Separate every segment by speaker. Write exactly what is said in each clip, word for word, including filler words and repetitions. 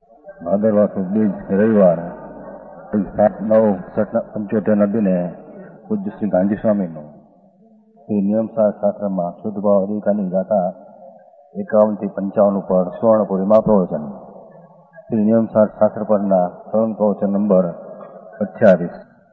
Speaker 1: ભાદરવા સુદ બીજ રવિવાર સાત નવ પંચોતેર ના દિને પૂજ્ય શ્રી ગાંધી સ્વામીનું શ્રી નિયમસાર શાસ્ત્રમાં શુદ્ધ ભાવ અધિકારની ગાથા એકાવન થી પંચાવન ઉપર સુવર્ણપુરીમાં પ્રવચન. શ્રી નિયમસાર શાસ્ત્ર પરના શ્રવણ પ્રવચન નંબર અઠ્યાવીસ.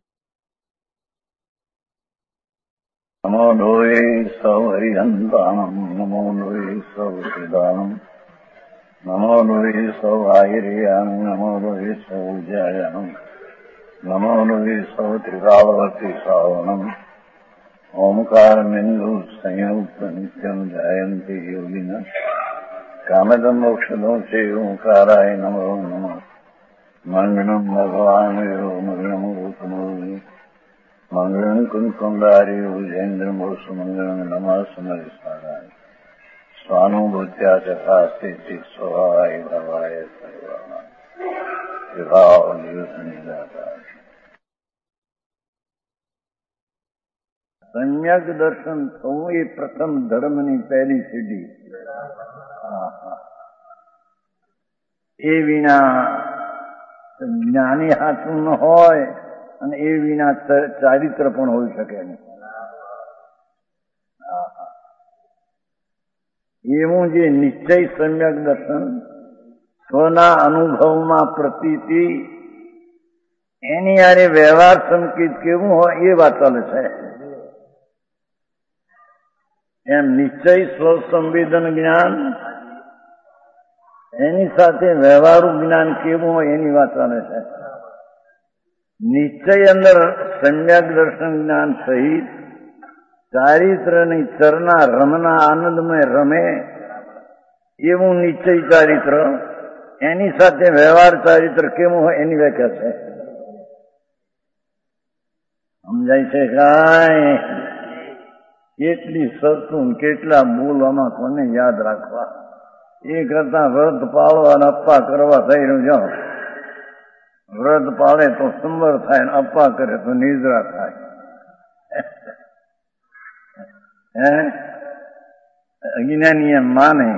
Speaker 2: નમો લોહે સૌ હરિહંતાણમ, નમો લોહે સૌ સિદાનમ, નમો લોહે સૌ આહિર્યામ, નમો લોહે સૌ જયાનમ, નમો લોહે સૌ ત્રિકાળવતી સાવનમ. ઓમકાર બિંદુ સંયુક્ત નિત્યમ જયંતિ યોગિન કામદમ મોક્ષદો છે ઓંકારાય નમો નમઃ. મંગળમ ભગવાન મંગળમ રૂપનો મંગળમ કુંકુંડારી ઉજેન્દ્ર મોસુ મંગળમ નમઃ સમરિસ્મરાય સ્વાનુભૂત્યા ચકાસ્તિ સ્વભાવાય ભવાય સર્વાય વિભાવ નિદાતા. સમ્યક દર્શન થવું એ પ્રથમ ધર્મની પહેલી સીડી. એ વિના જ્ઞાની હાથું ન હોય અને એ વિના ચારિત્ર પણ હોઈ શકે નહીં. એવું જે નિશ્ચય સમ્યક દર્શન સ્વના અનુભવમાં પ્રતીતિ એની યારે વ્યવહાર સંકેત કેવું હોય એ વાત ચાલે છે. એમ નિશ્ચય સ્વસંવેદન જ્ઞાન એની સાથે વ્યવહારુ જ્ઞાન કેવું હોય એની વાત ચાલે છે. નિશ્ચય અંદર સમ્યક દર્શન જ્ઞાન સહિત ચારિત્રની ચરના રમના આનંદમય રમે એવું નિશ્ચય ચારિત્ર, એની સાથે વ્યવહાર ચારિત્ર કેવું હોય એની વ્યાખ્યા છે. સમજાય છે કાંઈ? કેટલી સતું કેટલા બોલવામાં કોને યાદ રાખવા? એ કરતા વ્રત પાળો અને અપ્પા કરવા થઈ રહ્યું જાઓ. વ્રત પાળે તો સંબર થાય ને અપ્પા કરે તો નિદ્રા થાય. હે અજ્ઞાની એમ માને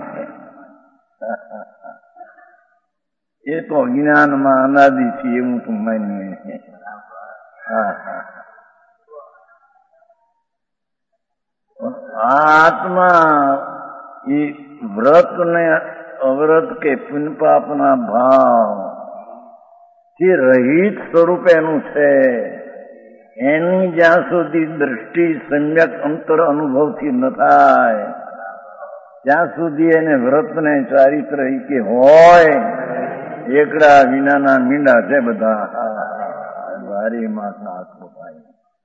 Speaker 2: એ તો અજ્ઞાનમાં અનાદિ છે એવું તું માની. હા હા આત્મા એ વ્રત ને અવ્રત કે પુણ્યપાપના ભાવ જે રહિત સ્વરૂપ એનું છે, એની જ્યાં સુધી દ્રષ્ટિ સમ્યક અંતર અનુભવથી ન થાય ત્યાં સુધી એને વ્રત ને ચારિત્ર કે હોય. એકડા વિનાના મીંડા છે બધા. ભારી માતા આત્મભાઈ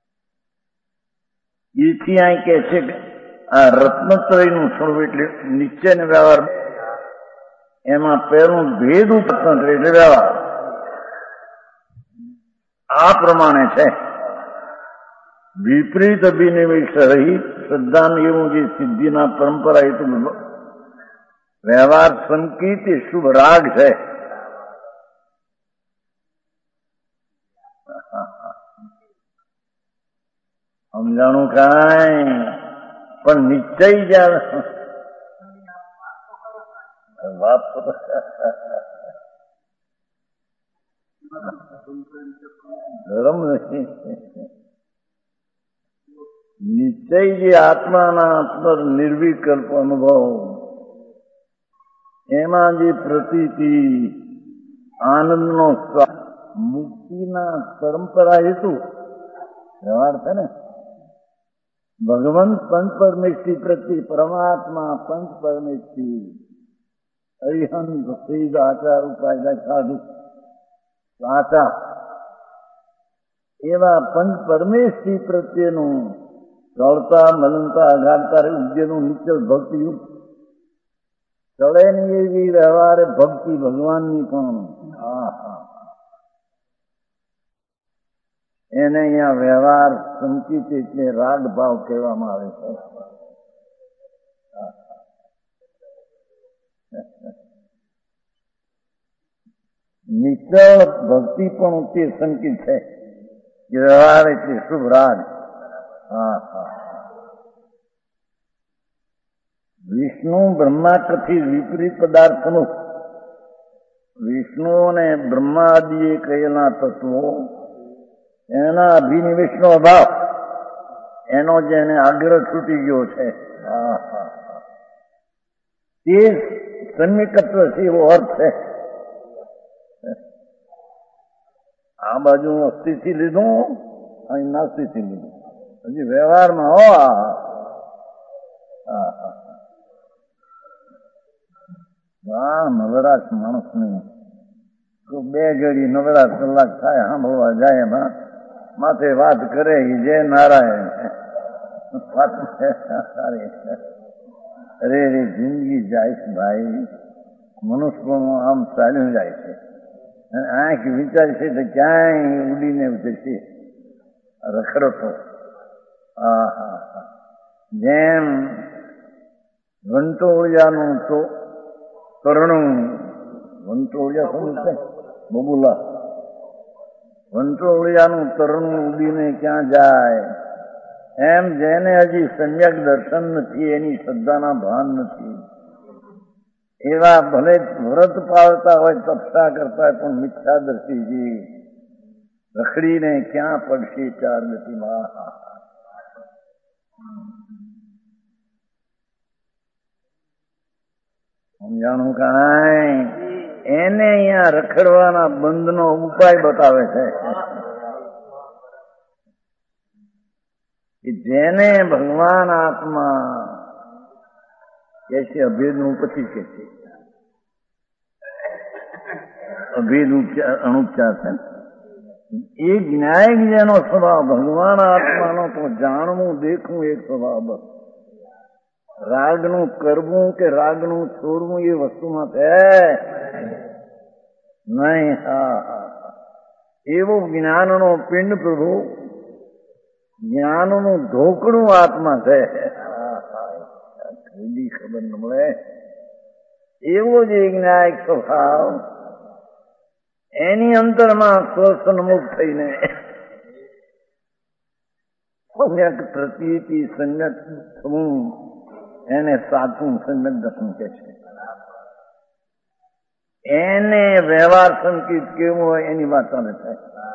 Speaker 2: એથી અહીં કે છે કે આ રત્નત્રય નું સ્વરૂપ એટલે નિશ્ચય ને વ્યવહાર એમાં પહેલું ભેદ ઉત્પન્ન એટલે વ્યવહાર આ પ્રમાણે છે. વિપરીત અભિનિવેશ રહિત શ્રદ્ધાન એવું જે સિદ્ધિના પરંપરા હેતુ વ્યવહાર સંકેત એ શુભ રાગ છે. સમજાણું કાંઈ? પણ નિશ્ચય જ્યારે વાત ધર્મ નથી. નિશ્ચય જે આત્માના અંદર નિર્વિકલ્પ અનુભવ એમાં જે પ્રતીતિ આનંદનો મુક્તિના પરંપરા હેતુ વ્યવહાર છે ને. ભગવાન પંચ પરમેષ્ઠી પ્રત્યે પરમાત્મા પંચ પરમેષ્ઠી અરિહંત સિદ્ધ આચાર ઉપાય સાધુ સાચા એવા પંચ પરમેષ્ઠી પ્રત્યેનું ચળતા મલનતા અઘાડતા ઉદ્યનું નિશ્ચલ ભક્તિયુક્ત ચળે ની એવી વ્યવહારે ભક્તિ ભગવાનની પણ હા હા એને અહીંયા વ્યવહાર સંકિત એટલે રાગ ભાવ કહેવામાં આવે છે. નિશ્ચળ ભક્તિ પણ તે સંકિત છે. વ્યવહાર એટલે શુભ રાગ. હા હા વિષ્ણુ બ્રહ્મા કથી વિપરીત પદાર્થનું વિષ્ણુ અને બ્રહ્માદિએ કહેલા તત્વો એના અભિનિવેશનો અભાવ, એનો જેને આગ્રહ છૂટી ગયો છે તે સન્નિકત્વ છે એવો અર્થ છે. આ બાજુ અસ્થિથી લીધું, અહીં નાસ્તિથી લીધું, હજી વ્યવહારમાં હો આ નવરાશ માણસની બે ઘડી નવરાશ કલાક થાય સાંભળવા જાય એમાં માથે વાત કરે જય નારાયણ. અરે રે જિંદગી જાય છે ભાઈ, મનુષ્યનું આમ ચાલ્યું જાય છે. આંખ વિચાર છે તો ક્યાંય ઉડીને જશે રખડતો. હા હા હા જેમ વંટોળિયાનું તો કરણું, વંટોળિયા શું છે બબુલા, વંટોળિયાનું તરણું ઉડીને ક્યાં જાય, એમ જેને હજી સમ્યક દર્શન નથી, એની શ્રદ્ધાના ભાન નથી, એવા ભલે વ્રત પાળતા હોય, તપસ્યા કરતા હોય, પણ મિથ્યાદર્શીજી રખડીને ક્યાં પડશે ચાર ગતિમાં. સમજાણું કાંઈ? એને અહીંયા રખડવાના બંધનો ઉપાય બતાવે છે કે જેને ભગવાન આત્મા કે છે, અભેદનું પછી કે છે, અભેદ અણુપચાર છે, એ જ્ઞાયક જેનો સ્વભાવ ભગવાન આત્માનો તો જાણવું દેખવું એક સ્વભાવ, બસ રાગનું કરવું કે રાગનું છોડવું એ વસ્તુમાં છે નહીં. હા હા એવો જ્ઞાનનો પિંડ પ્રભુ, જ્ઞાનનું ઢોકણું આત્મા છે. જલ્દી ખબર ન મળે એવો જે જ્ઞાયક સ્વભાવ, એની અંતરમાં સ્વસન્મુખ થઈને સમ્યક પ્રતીતિ સમ્યક થવું, એને સાચું સમ્યક દર્શન કે છે. એને વ્યવહાર સંકેત કેવો હોય એની વાત ચાલે છે.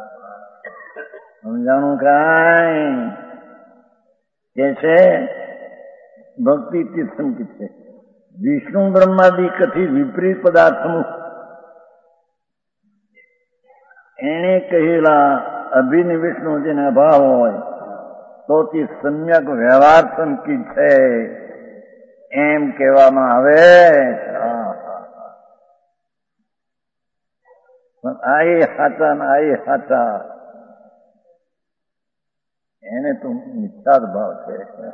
Speaker 2: સમજાણું કાંઈ? કે છે ભક્તિ ચિત્ત સંકેત છે. વિષ્ણુ બ્રહ્માદિ કથિત વિપરીત પદાર્થનું એને કહેલા અભિનિવેશનો જેને અભાવ હોય તો તે સમ્યક વ્યવહાર સંકેત છે એમ કહેવામાં આવે. આ એ હાચા ને આ એ હાચા, એને તો મિથ્યાદ ભાવ છે,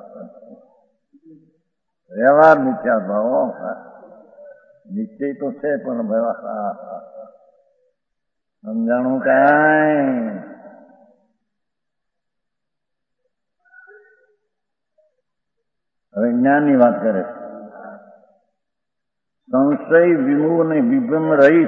Speaker 2: વ્યવહાર મિથ્યાદ ભાવ, નિશ્ચય તો છે પણ વ્યવહાર. સમજાણું કાંઈ? હવે જ્ઞાનની વાત કરે, સંશય વિમૂઢ અને વિભ્રમ રહિત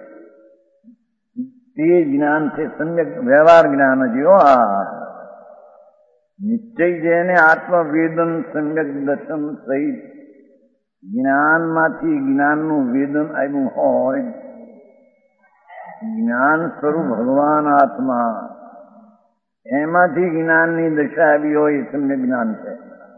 Speaker 2: તે જ્ઞાન છે સમ્યક વ્યવહાર જ્ઞાન જ. આ નિશ્ચય જેને આત્મવેદન સમ્યક દર્શન સહિત જ્ઞાનમાંથી જ્ઞાનનું વેદન આવ્યું હોય, જ્ઞાન સ્વરૂપ ભગવાન આત્મા, એમાંથી જ્ઞાનની દશા આવી હોય એ સમ્યક જ્ઞાન છે.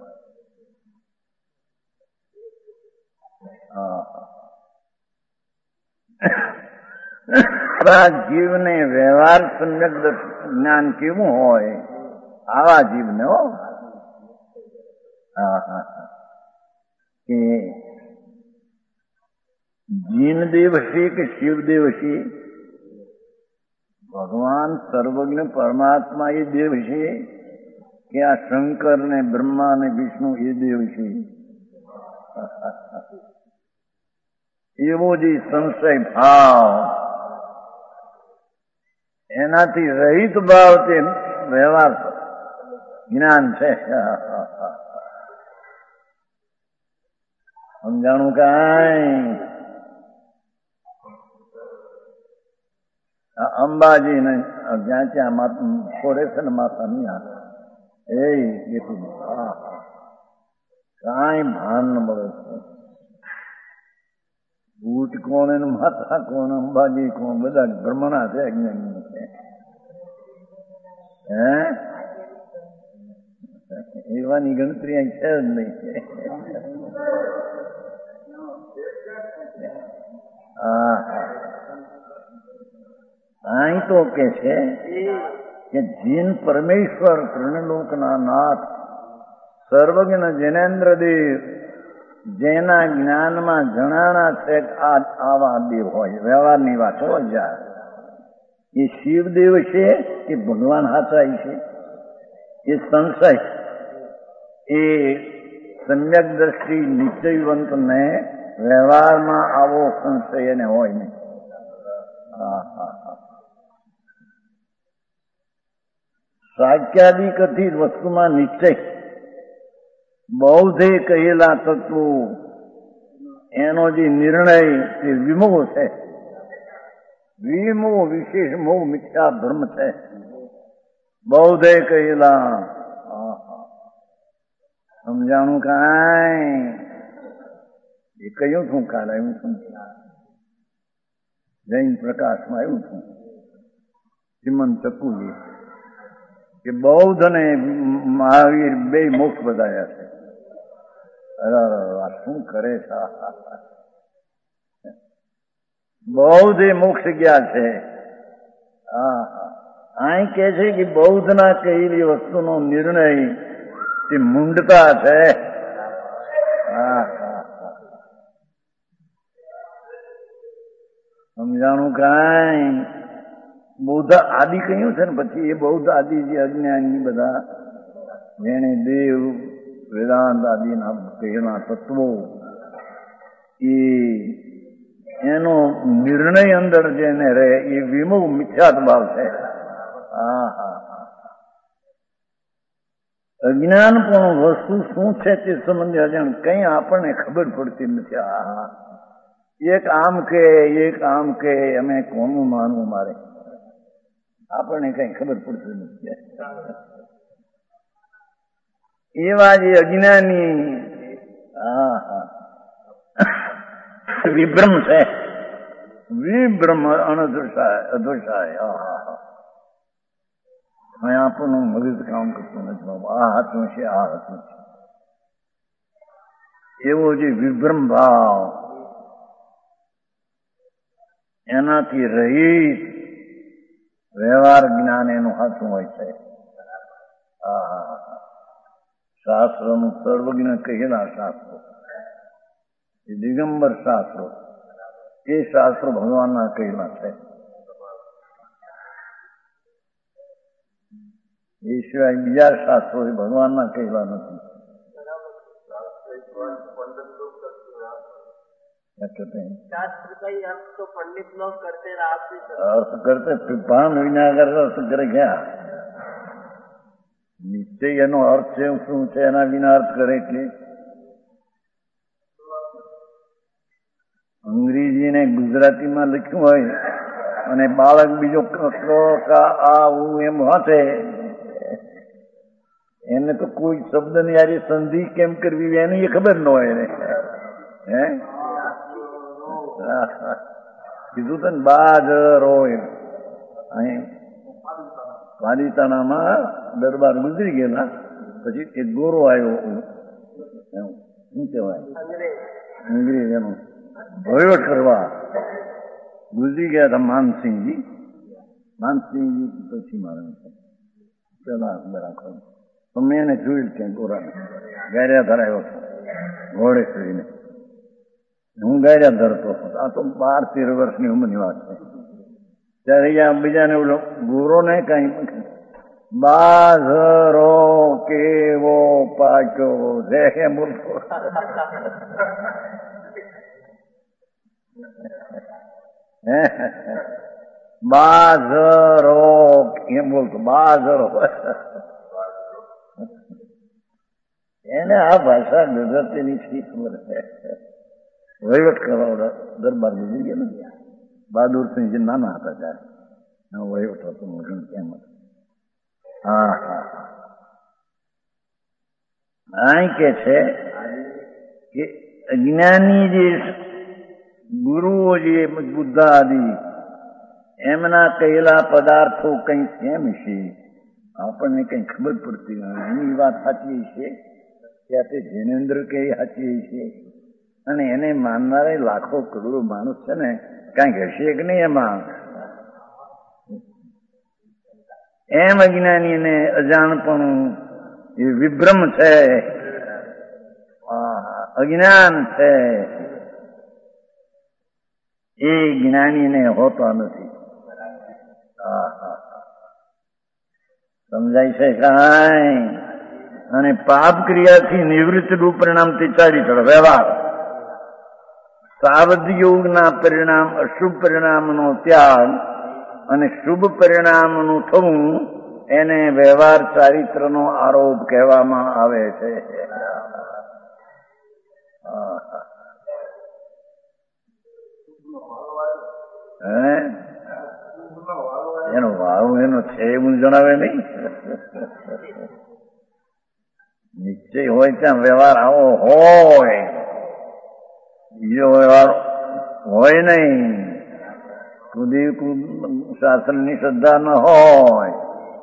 Speaker 2: જીવને વ્યવહાર સમ્યક જ્ઞાન કેવું હોય, આવા જીવને હો કે જીનદેવ હશે કે શિવદેવ હશે, ભગવાન સર્વજ્ઞ પરમાત્મા એ દેવ છે કે આ શંકર ને બ્રહ્મા ને વિષ્ણુ એ દેવ છે, એવો જે સંશય ભાવ, એનાથી રહિત ભાવ તે વ્યવહાર જ્ઞાન છે. સમજાણું કાંઈ? અંબાજી ને જ્યાં ત્યાં ફોરે છે ને માતા નહીં, એ કાંઈ ભાન ન મળે છે. ભૂત કોણ અને માતા કોણ અંબાજી કોણ બધા બ્રહ્મણા છે અજ્ઞાની છે હે એવાની ગણતરી અહીં છે જ નહીં હા અહીં તો કે છે કે જીન પરમેશ્વર ત્રણલોકના નાથ સર્વજ્ઞ જૈનેન્દ્રદેવ જેના જ્ઞાનમાં જણાણા છે આ આવા દેવ હોય વ્યવહારની વાત હોય જાય એ શિવદેવ છે કે ભગવાન હાચાય છે એ સંશય એ સમ્યક દ્રષ્ટિ નિશ્ચયવંતને વ્યવહારમાં આવો સંશય એને હોય નહીં હા હા હા સાક્યાદિ કથિત વસ્તુમાં નિશ્ચય બૌદ્ધે કહેલા તત્વો એનો જે નિર્ણય એ વિમોહ છે વિમોહ વિશેષ મોહ મિથ્યા ધર્મ છે બૌદ્ધે કહેલા સમજાણું કાંઈ એ કયું છું કાલ આવ્યું છું જૈન પ્રકાશમાં આવ્યું છું શ્રીમંત ચકુલી કે બૌદ્ધ અને મહાવીર બે મોક્ષ બધાયા છે અરે આ શું કરે છે બૌદ્ધ એ મોક્ષ ગયા છે હા અહીં કે છે કે બૌદ્ધના કહેલી વસ્તુનો નિર્ણય એ મૂંડતા છે હા સમજાણું કાંઈ બૌદ્ધ આદિ કહ્યું છે ને પછી એ બૌદ્ધ આદિ જે અજ્ઞાની બધા જેને દેવ વેદાંત આદિના કહેલા તત્વો એ એનો નિર્ણય અંદર જેને રહે એ વિમુખ મિથ્યાત ભાવ છે હા હા અજ્ઞાન પણ વસ્તુ શું છે તે સંબંધે અજાણ કઈ આપણને ખબર પડતી નથી આ એક આમ કે એક આમ કે અમે કોનું માનવું મારે આપણને કઈ ખબર પડતી નથી એવા જે અજ્ઞાની હા હા વિભ્રમ છે વિભ્રમ અનદૃશાય અદૃશાય હા હા હા આપણનું મગજ કામ કરતું નથી આ હાથનું છે આ હાથનું છે એવો જે વિભ્રમ ભાવ એનાથી રહિત વ્યવહાર જ્ઞાન એનું હાથું હોય છે શાસ્ત્રનું સર્વજ્ઞ કહેલા શાસ્ત્રો એ દિગંબર શાસ્ત્રો એ શાસ્ત્રો ભગવાનના કહેલા છે એ સિવાય બીજા શાસ્ત્રો એ ભગવાનના કહેલા નથી
Speaker 3: शास्त्र का ही अर्थ तो पंडित लोग करते रहे आप भी
Speaker 2: अर्थ करते ભાન વિના કરતા અર્થ કરે ક્યાં નિશ્ચય એનો અર્થ છે શું છે એના વિના અર્થ કરે એટલે અંગ્રેજીને ગુજરાતીમાં લખ્યું હોય અને બાળક બીજો આવું એમ વાંચે એને તો કોઈ શબ્દની યારી સંધિ કેમ કરવી એની એ ખબર ન હોય એને હે કીધું તો ને બાજરો અહીં પાલિતાણામાં દરબાર ગુજરી ગયેલા પછી એક ગોરો આવ્યો શું કહેવાય અંગ્રેજ એનો વહીવટ કરવા ગુજરી ગયા હતા માનસિંહજી માનસિંહજી પછી મારે પેલા રાખો તો મેં એને જોયું ક્યાં ગોરાને ગાર્યા ધરાયો હતો ઘોડે કરીને હું ગાર્યા ધરતો આ તો બાર તેર વર્ષની ઉંમરની વાત છે ત્યારે અહીંયા બીજાને ઓલો ગોરો ને કઈ બાજરો કેવો પાક્યો છે એમ બોલતો બાજરો એમ બોલતો બાજરો એને આ ભાષા ગુજરાતીની શી ખબર છે વહીવટ કરવા દરબાર ગુજરી ગયા ને બહાદુરસિંહ જે નાના હતા ત્યારે વહીવટ હતો મોટું કેમ હા હા અહીં કે છે કે અજ્ઞાની જે ગુરુઓ જે બુદ્ધ આદિ એમના કહેલા પદાર્થો કંઈ કેમ છે આપણને કંઈ ખબર પડતી નથી. એની વાત સાચી છે કે તે જૈનેન્દ્ર કઈ સાચી છે અને એને માનનારે લાખો કરોડો માણસ છે ને કાંઈક હશે કે નહીં એમાં. એમ અજ્ઞાનીને અજાણપણું એ વિભ્રમ છે, અજ્ઞાન છે, એ જ્ઞાનીને હોતો નથી. સમજાય છે કાંઈ? અને પાપ ક્રિયાથી નિવૃત્ત રૂપ પરિણામ તિચારી ચડે વ્યવહાર. સાવધ યોગના પરિણામ અશુભ પરિણામનો ત્યાગ અને શુભ પરિણામનું થવું એને વ્યવહાર ચારિત્રનો આરોપ કહેવામાં આવે છે. હે એનો વાળો એનો છે એવું જણાવે નહીં. નિશ્ચય હોય ત્યાં વ્યવહાર આવો હોય, બીજો વ્યવહાર હોય નહીં. કુદી શાસ્ત્રની શ્રદ્ધા ન હોય,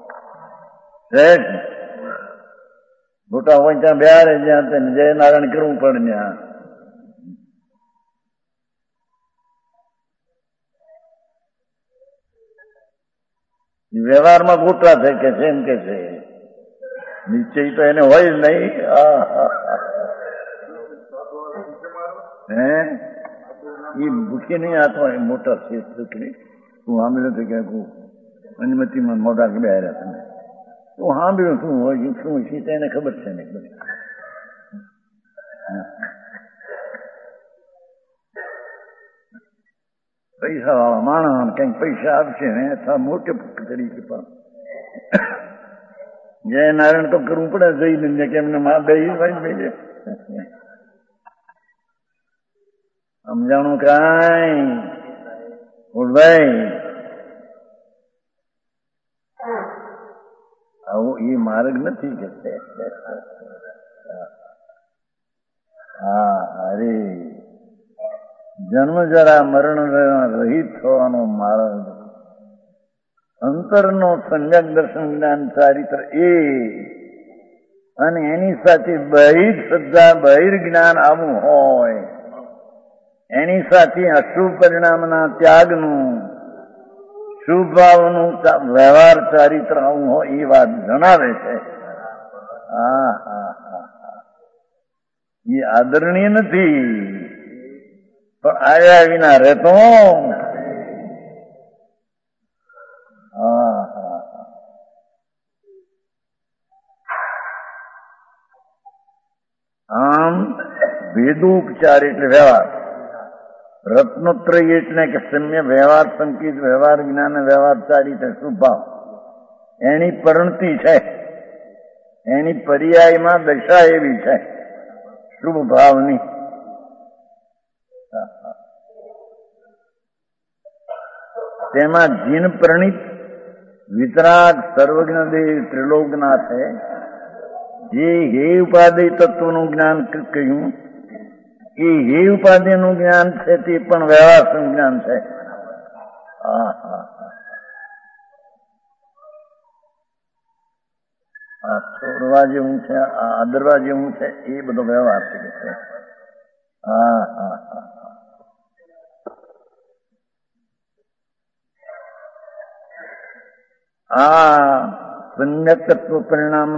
Speaker 2: મોટા હોય ત્યાં બેહારે જ્યાં તેને જય નારાયણ કરવું પડે ત્યાં. વ્યવહારમાં ગોટા છે કે છે એમ કે છે, નિશ્ચય તો એને હોય જ નહીં. હે એ ભૂખી નહીં આત્મા એ મોટા છે. તું સાંભળ્યું તો ક્યાંક અનુમતિમાં મોટા બે આવ્યા તમે તું સાંભળ્યું શું હોય શું છે એને ખબર છે ને. પૈસા વાળા માણસ કઈક પૈસા આપશે ને અથવા મોટે તરીકે પણ જય નારાયણ તો કરવું પડે. જઈને કેમને માં બે બે સમજાણું કાંઈ ભાઈ આવું એ માર્ગ નથી કે હા અરે જન્મ જરા મરણ રહિત થવાનો માર્ગ અંતરનો સમ્યક દર્શન જ્ઞાન ચારિત્ર એ અને એની સાથે બહિર શ્રદ્ધા બહિર જ્ઞાન આવું હોય, એની સાથે અશુભ પરિણામના ત્યાગનું શુભ ભાવનું વ્યવહાર ચારિત્ર આવું હોય એ વાત જણાવે છે. હા હા હા એ આદરણીય નથી પણ આવ્યા વિના રહેતો. હા હા આમ ભેદોપચાર એટલે વ્યવહાર, રત્નોત્રય એટલે કે સમ્ય વ્યવહાર સંકેત વ્યવહાર જ્ઞાન વ્યવહાર ચારિત્ર શુભાવ એની પરિણતિ છે, એની પર્યાયમાં દશા એવી છે શુભ ભાવની. તેમાં જીન પ્રણીત વિતરાગ સર્વજ્ઞ દેવ ત્રિલોકનાથ જે હે ઉપાદેય તત્વનું જ્ઞાન કહ્યું એ હે ઉપાધિનું જ્ઞાન છે તે પણ વ્યવહાર સંજ્ઞાન છે. આ છોડવા જેવું છે, આ આદરવા જેવું છે, એ બધો વ્યવહાર છે. હા હા હા આ સમ્યક તત્વ પરિણામ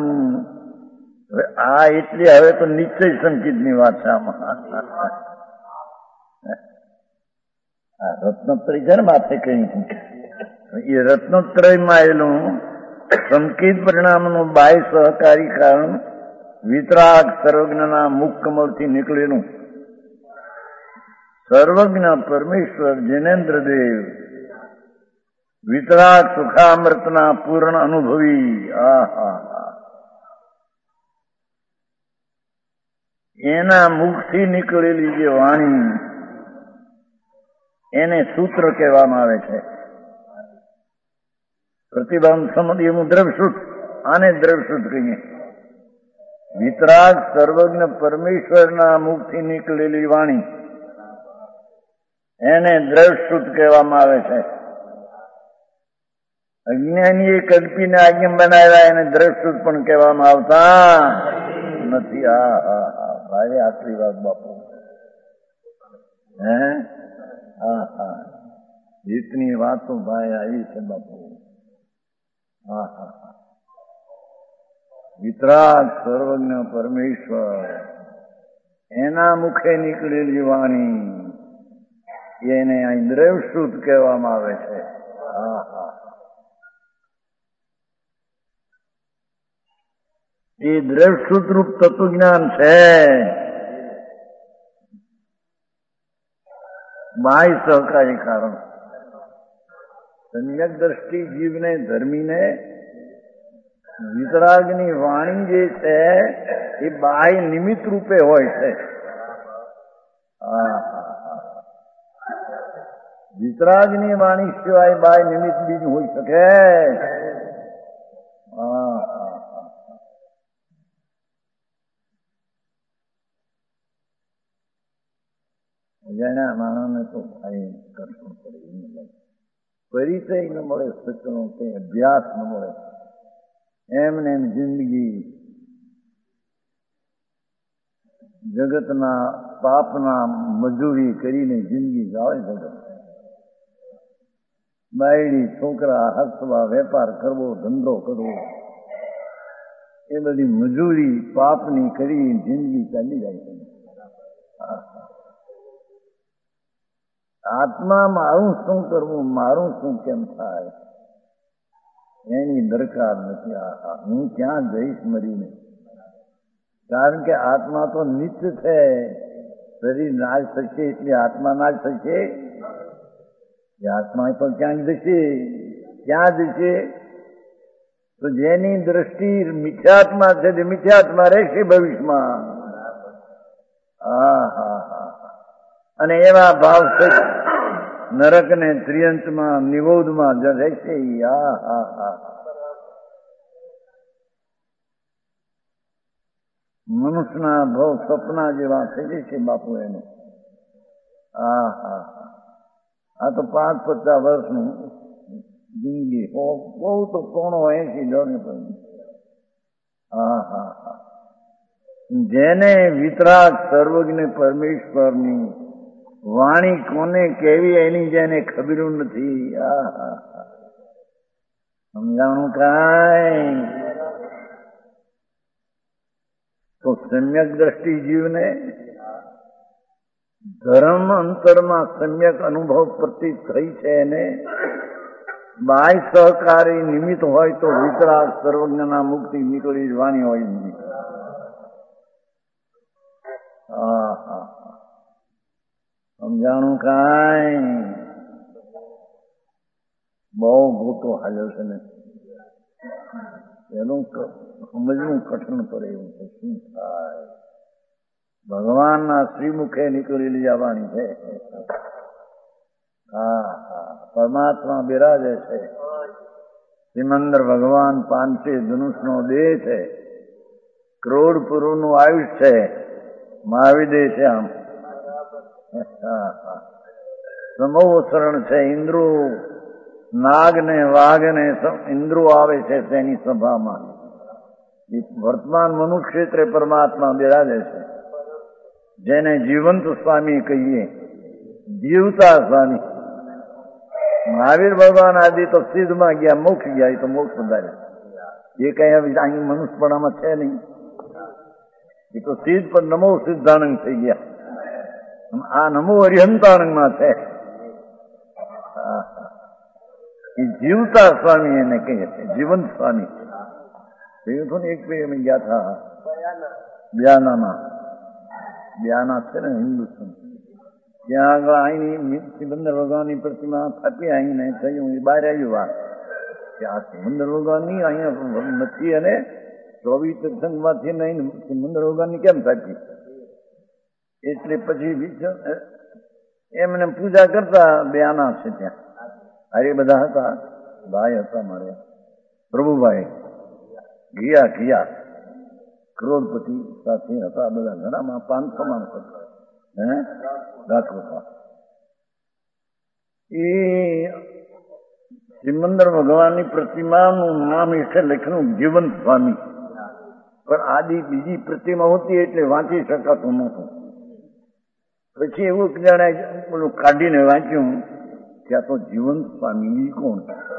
Speaker 2: આ એટલે હવે તો નિશ્ચય સંકેતની વાત છે. આમાં રત્નોત્રય છે ને માથે કહ્યું એ રત્નોત્રયમાં આવેલું સંકેત પરિણામનું બાહ્ય સહકારી કારણ વિતરાગ સર્વજ્ઞના મુખ કમળથી નીકળેલું સર્વજ્ઞ પરમેશ્વર જૈનેન્દ્ર દેવ વિતરાગ સુખામૃતના પૂર્ણ અનુભવી. આહા એના મુખથી નીકળેલી જે વાણી એને સૂત્ર કહેવામાં આવે છે. પ્રતિભાન સમજ એવું દ્રવશુદ્ધ, આને દ્રવશુદ્ધ કહીએ. વિતરાગ સર્વજ્ઞ પરમેશ્વરના મુખથી નીકળેલી વાણી એને દ્રવશ્રુત કહેવામાં આવે છે. અજ્ઞાનીએ કલ્પીને આજ્ઞા બનાવ્યા એને દ્રવશ્રુત પણ કહેવામાં આવતા નથી. હા હા હા ભાઈ આટલી વાત બાપુ. હે હા હા જીતની વાતો ભાઈ આવી છે બાપુ. હા હા હા વિતરાગ સર્વજ્ઞ પરમેશ્વર એના મુખે નીકળેલી વાણી એને અહીં દ્રવશ્રુત કહેવામાં આવે છે. હા હા એ દ્રવશ્રુત રૂપ તત્વજ્ઞાન છે. બાહ્ય સહકારી કારણ સમ્યક દ્રષ્ટિ જીવને ધર્મીને વિતરાગની વાણી જે છે એ બાહ્ય નિમિત્ત રૂપે હોય છે. વિતરાગની વાણી સિવાય બાહ્ય નિમિત્ત બીજું હોઈ શકે? અજાણ્યા માણસને તો ભાઈ કરવું પડે. પરિચય ન મળે સત્યનો, કઈ અભ્યાસ ન મળે, એમને એમ જિંદગી જગતના પાપના મજૂરી કરીને જિંદગી જાવે. જગત બાયડી છોકરા હસવા, વેપાર કરવો, ધંધો કરવો, એ બધી મજૂરી પાપની કરી જિંદગી ચાલી જાય છે. આત્મા મારું શું કરવું, મારું શું કેમ થાય, એની દરકાર નથી. આ હું ક્યાં જઈશ મરીને? કારણ કે આત્મા તો નિત્ય છે. શરીર નાશ થશે એટલે આત્મા નાશ થશે. એ આત્મા પણ ક્યાંક જશે. ક્યાં જશે? તો જેની દ્રષ્ટિ મિથ્યાત્મા છે તે મિથ્યાત્મા રહેશે ભવિષ્યમાં. હા હા હા અને એવા ભાવ નરક ને ત્રિયંતમાં નિવોદમાં રહેશે. હા હા હા મનુષ્યના ભાવ સપના જેવા થઈ જશે બાપુ એને. હા હા હા આ તો પાંચ પચાસ વર્ષનું જિંદગી બહુ તો કોણો એસી દોડે પણ. હા હા હા જેને વિતરાગ સર્વજ્ઞ પરમેશ્વરની વાણી કોને કેવી એની જેને ખબર નથી. હા હા હા સમજાણું કાંઈ? તો સમ્યક દ્રષ્ટિ જીવને ધર્મ અંતરમાં સમ્યક અનુભવ પ્રતીત થઈ છે. એને બાહ્ય સહકારી નિમિત્ત હોય તો વિતરાગ સર્વજ્ઞના મુક્તિ નીકળી જવાની હોય નહીં. હા હા સમજાણું કાંઈ? બહુ મોટો હાલ્યો છે ને એનું સમજવું કઠણ પડે એવું છે. શું થાય? ભગવાનના શ્રીમુખે નીકળેલી જવાની છે. હા હા પરમાત્મા બિરાજે છે. સિમંદર ભગવાન પાંચે ધનુષનો દેહ છે. કરોડ પૂર્વનું આયુષ છે. મહાવિદે છે. આમ સમૂહ શરણ છે. ઇન્દ્રો નાગ ને વાઘ ને ઇન્દ્રો આવે છે તેની સભામાં. વર્તમાન મનુષ્ય ક્ષેત્રે પરમાત્મા બિરાજે છે. જેને જીવંત સ્વામી કહીએ, જીવતા સ્વામી. મહાવીર ભગવાન આદિ તો સિદ્ધમાં ગયા, મોક્ષ ગયા. એ તો મોક્ષ વધારે એ કઈ અહીં મનુષ્યપણામાં છે નહીં. એ તો સિદ્ધ પર નમો સિદ્ધાનંદ થઈ ગયા. આ નમો અરિહંતાનંદમાં છે. એ જીવતા સ્વામી એને કહીએ છે, જીવંત સ્વામી. જોયું એક બે અમે ગયા હતા બ્યાનામાં. બ્યાના છે ને હિન્દુસ્તાન, ત્યાં આગળ અહીંની સિમંદર ભગવાનની પ્રતિમા થાપી. અહીંને થયું એ બહાર આવ્યું વાત કે આ સિમંદર ભગવાનની અહીંયા નથી અને ચોવીસ સત્સંગમાંથી નહીં સિમંદર ભગવાનની કેમ થાપી? એટલે પછી એમને પૂજા કરતા બ્યાના છે ત્યાં. અરે બધા હતા, ભાઈ હતા મારે પ્રભુભાઈ ગયા ગયા કરોડપતિ સાથે હતા બધા. ઘણામાં પાંચસો માણસ હતા. હે રાખો એ સિમંદર ભગવાનની પ્રતિમાનું નામ એટલે લખ્યું જીવંત સ્વામી, પણ આદિ બીજી પ્રતિમા હોતી એટલે વાંચી શકાતું નહોતું. પછી એવું જાણે પેલું કાઢીને વાંચ્યું કે આ તો જીવંત સ્વામી કોણ?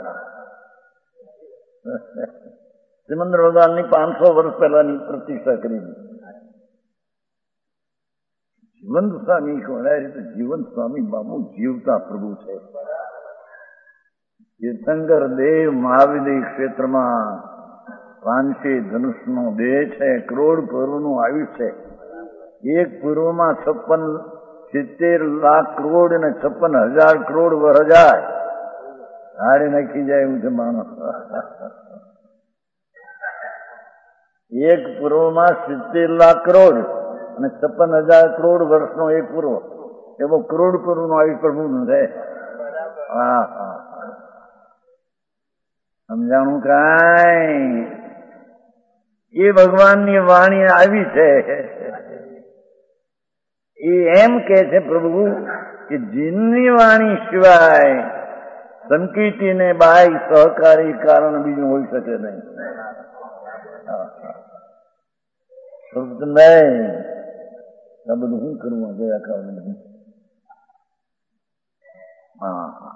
Speaker 2: સિમંદર ભગવાનની પાંચસો વર્ષ પહેલાની પ્રતિષ્ઠા કરી. જીવંત સ્વામી કોણ? આ રીતે જીવંત સ્વામી બાપુ જીવતા પ્રભુ છે. તીર્થંકર દેવ મહાવિદય ક્ષેત્રમાં પાંચે ધનુષનો દેહ છે, કરોડ પૂર્વનું આયુષ્ય છે. એક પૂર્વમાં છપ્પન સિત્તેર લાખ કરોડ અને છપ્પન હજાર કરોડ વર્ષ જાય, હારે નાખી જાય એવું છે માણસ. એક પૂર્વમાં સિત્તેર લાખ કરોડ અને છપ્પન હજાર કરોડ વર્ષનો એક પૂર્વ, એવો કરોડ પૂર્વનું આયુષ્ય પ્રભુનું છે. હા હા સમજાણું કાંઈ? એ ભગવાનની વાણી આવી છે. એ એમ કે છે પ્રભુ કે જીનની વાણી સિવાય સંકીર્તિને બાય સહકારી કારણ બીજું હોઈ શકે નહીં. નહીં આ બધું શું કરવું ગયા કારણ? હા હા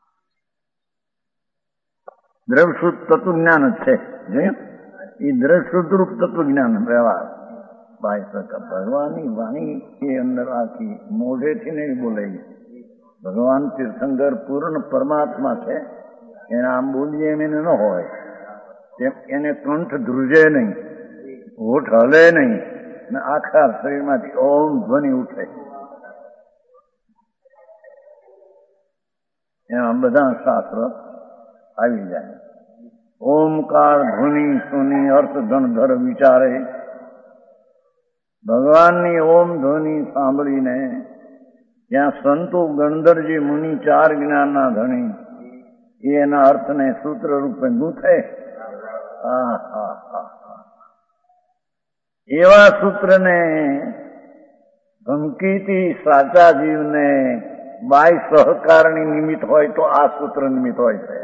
Speaker 2: દ્રવશુદ્ધ તત્વ જ્ઞાન જ છે. એ દ્રવશુદ્ધ રૂપ તત્વ જ્ઞાન વ્યવહાર ભાઈ શકા. ભગવાનની વાણી એ અંદર આખી મોઢેથી નહીં બોલે. ભગવાન તીર્થંકર પૂર્ણ પરમાત્મા છે. એને આમ બોલીએ એમ એને ન હોય તેમ એને કંઠ ધ્રુજે નહીં, હોઠ હલે નહીં, ને આખા શરીરમાંથી ઓમ ધ્વનિ ઉઠે. એમાં બધા શાસ્ત્ર આવી જાય. ઓમકાર ધ્વનિ સુની અર્થ ધનધર વિચારે. ભગવાનની ઓમ ધ્વનિ સાંભળીને ત્યાં સંતો ગણધરજી મુનિ ચાર જ્ઞાનના ધણી એના અર્થને સૂત્ર રૂપે ગૂંથે. હા હા હા એવા સૂત્રને ધમકીથી સાચા જીવને બાય સહકારની નિમિત્ત હોય તો આ સૂત્ર નિમિત્ત હોય છે.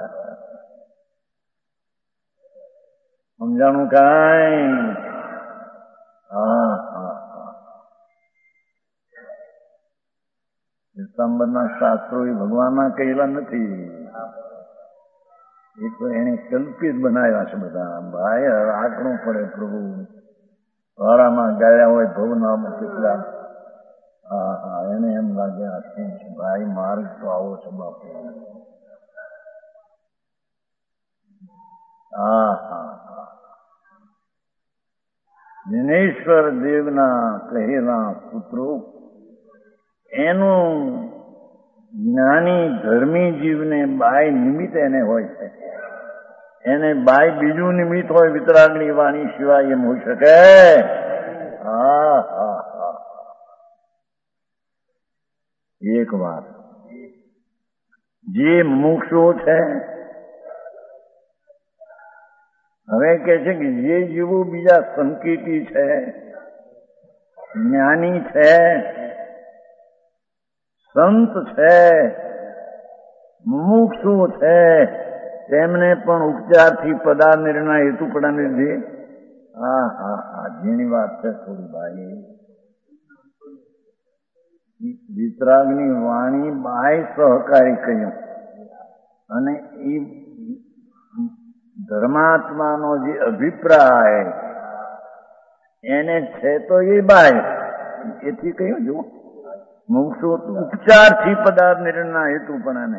Speaker 2: સમજાણું કાંઈ? હા હા હા ડિસેમ્બરના શાસ્ત્રો એ ભગવાનના કહેલા નથી. એ તો એને કલ્પિત બનાવ્યા છે બધા. ભાઈ આંકડું પડે પ્રભુ વારામાં ગાયા હોય ભવનામ કેટલા. હા હા એને એમ લાગે આ શું છે ભાઈ, માર્ગ તો આવો છે બાપુ. હા હા હા દિનેશ્વર દેવના કહેલા સૂત્રો એનું જ્ઞાની ધર્મી જીવને બાય નિમિત્ત એને હોય છે. એને બાય બીજું નિમિત્ત હોય વિતરાગની વાણી સિવાય એમ હોઈ શકે? હા હા હા એક વાત જે મુમુક્ષુ છે હવે કે છે કે જે જીવો બીજા સંકીર્તિ છે, જ્ઞાની છે, સંત છે, મુમુક્ષુ છે, તેમને પણ ઉપચારથી પદાર્થ નિર્ણય હેતુ પડાને દે. હા હા હા જેની વાત છે થોડી ભાઈ. વિતરાગની વાણી બાય સહકારી કહ્યું અને એ ધર્માત્માનો જે અભિપ્રાય એને છે તો એ બાય એથી કહ્યું જો મુમુક્ષુ ઉપચારથી પદાર્થ નિર્ણય હેતુ પણ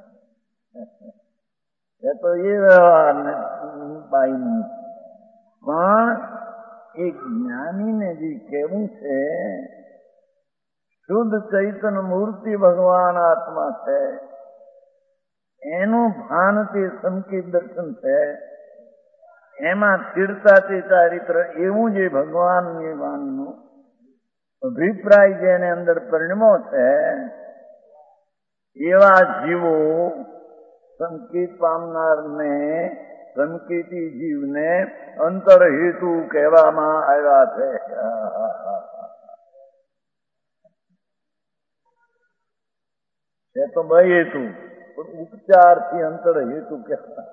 Speaker 2: એ તો એ બાઈ પણ એ જ્ઞાનીને જે કહેવું છે શુદ્ધ ચૈતન્ય મૂર્તિ ભગવાન આત્મા છે, એનું ભાન તે સંકેત દર્શન છે, એમાં સ્થિરતા તે ચારિત્ર એવું જે ભગવાનની વાણીનું અભિપ્રાય જેને અંદર પરિણમો છે એવા જીવો સંકેત પામનારને સંકેતી જીવને અંતર હેતુ કહેવામાં આવ્યા છે. એ તો ભાઈ હેતુ પણ ઉપચારથી અંતર હેતુ કહેતા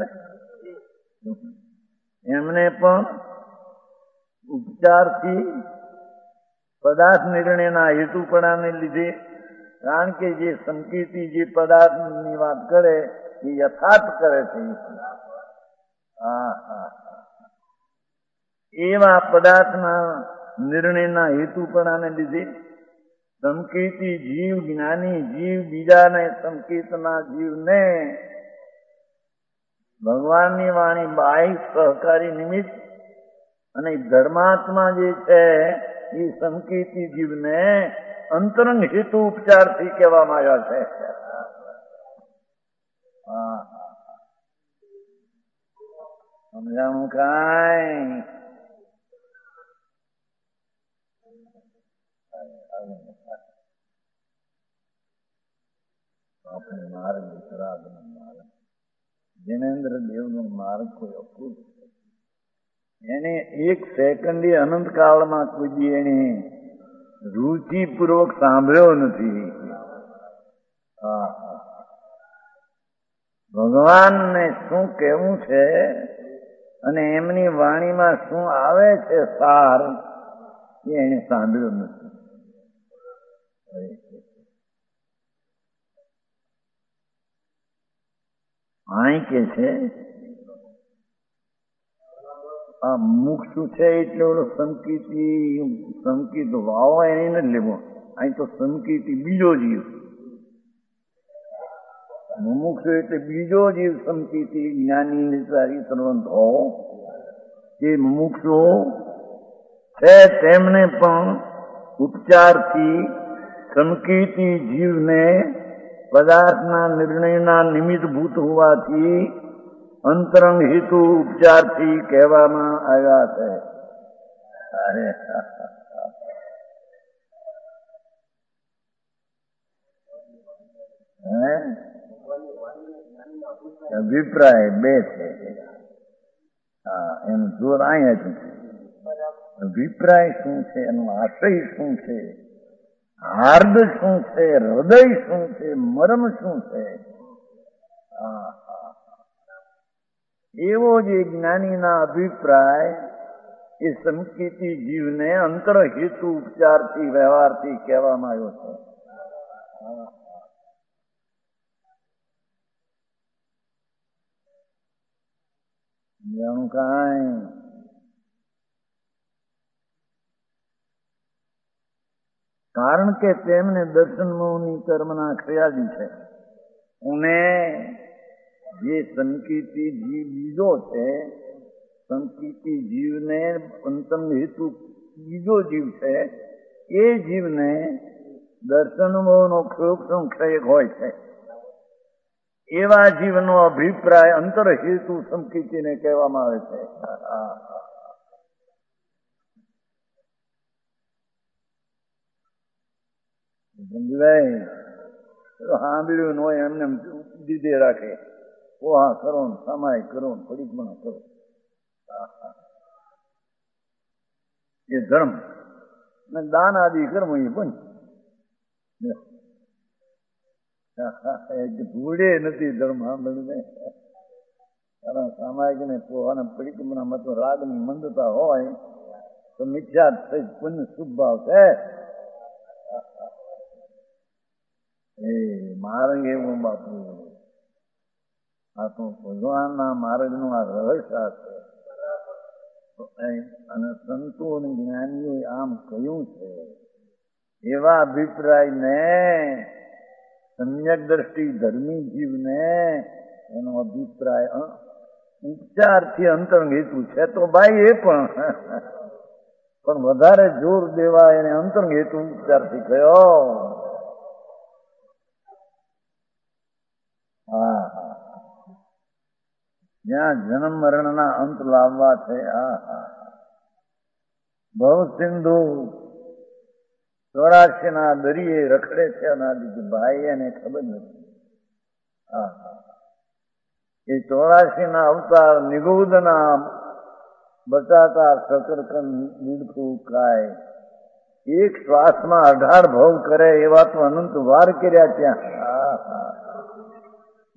Speaker 2: એમને પણ ઉપચારથી પદાર્થ નિર્ણયના હેતુપણાને લીધે, કારણ કે જે સંકેતી જે પદાર્થની વાત કરે એ યથાર્થ કરે છે. હા હા એવા પદાર્થના નિર્ણયના હેતુપણાને લીધે સંકેતી જીવ, જ્ઞાની જીવ, બીજાને સંકેતના જીવને ભગવાનની વાણી બાહ્ય સહકારી નિમિત્ત અને ધર્માત્મા જે છે એ સંકેતી જીવને અંતરંગ હેતુ ઉપચારથી કહેવામાં આવ્યા છે. હા સમજાણું કાંઈ? આપણે માર્ગ વિતરાગ નો માર્ગ, જૈનેન્દ્ર દેવ નો માર્ગ કોઈ અપૂર્વ છે. એને એક સેકન્ડે અનંત કાળમાં કોઈ દી એને રુચિપૂર્વક સાંભળ્યો નથી. હા ભગવાનને શું કહેવું છે અને એમની વાણીમાં શું આવે છે સાર એ એને સાંભળ્યો નથી. અહીં કે છે આ મુક્ષુ છે એટલે ઓલો સંકિતી સંકિત વાવો એને નથી લેવો. અહીં તો સંકિતી બીજો જીવ, મુમુક્ષુ એટલે બીજો જીવ સંકિતી જ્ઞાની નિસારી સર્વંત હો જે મુમુક્ષુ છે તેમને પણ ઉપચારથી સંકિતી જીવને પદાર્થના નિર્ણયના નિમિત્તભૂત હોવાથી અંતરંગ હેતુ ઉપચારથી કહેવામાં આવ્યા છે. અરે હે અભિપ્રાય બે છે. હા એનું જોર અહીંયા જ છે. અભિપ્રાય શું છે, એનો આશય શું છે, હાર્દ શું છે, હૃદય શું છે, મર્મ શું છે. હા એવો જે જ્ઞાનીના અભિપ્રાય એ સંકેતી જીવને અંતર હેતુ ઉપચારથી વ્યવહારથી કહેવામાં આવ્યો છે. જાણું કાંઈ? કારણ કે તેમને દર્શન મોહની કર્મના ખ્યાલી છે અને જે સંકિતી જીવ બીજો છે, સંકિતી જીવને અંતમ હેતુ બીજો જીવ છે, એ જીવને દર્શન મોહનો ક્ષોભ સંક્ષયક હોય છે. એવા જીવનો અભિપ્રાય અંતર હેતુ સંકિતીને કહેવામાં આવે છે. સમજાય? સાંભળ્યું ન હોય એમને દીધે રાખે, પોહા કરો ને સમાય કરો ને પરિક્રમા કરો, એ ધર્મ ને દાન આદિ કર્મ એ પણ ભૂડે નથી ધર્મ. સાંભળીને સામાયિક ને પોહાને પરિક્રમામાં તો રાગની મંદતા હોય તો મિથ્યા થઈ પુણ્ય શુભ ભાવ છે. એ માર્ગ એવું બાપુ, આ તો ભગવાનના માર્ગનું આ રહસ્ય છે. અને સંતો અને જ્ઞાનીઓ આમ કહ્યું છે. એવા અભિપ્રાયને સમ્યક દ્રષ્ટિ ધર્મી જીવને એનો અભિપ્રાય ઉપચારથી અંતરંગ હેતુ છે તો ભાઈ એ પણ પણ વધારે જોર દેવા એને અંતરંગ હેતુ ઉપચારથી કયો. હા હા જ્યાં જન્મ મરણના અંત લાવવા છે. હા હા ભવ સિંધુ ચોરાશી ના દરિયે રખડે છે અનાદિ ભાઈ એને ખબર નથી. હા એ ચોરાશી ના અવતાર નિગોદના બટાટા શકરકંદ નીડકું કાય એક શ્વાસમાં અઢાર ભવ કરે એવા તો અનંત વાર કર્યા ત્યાં.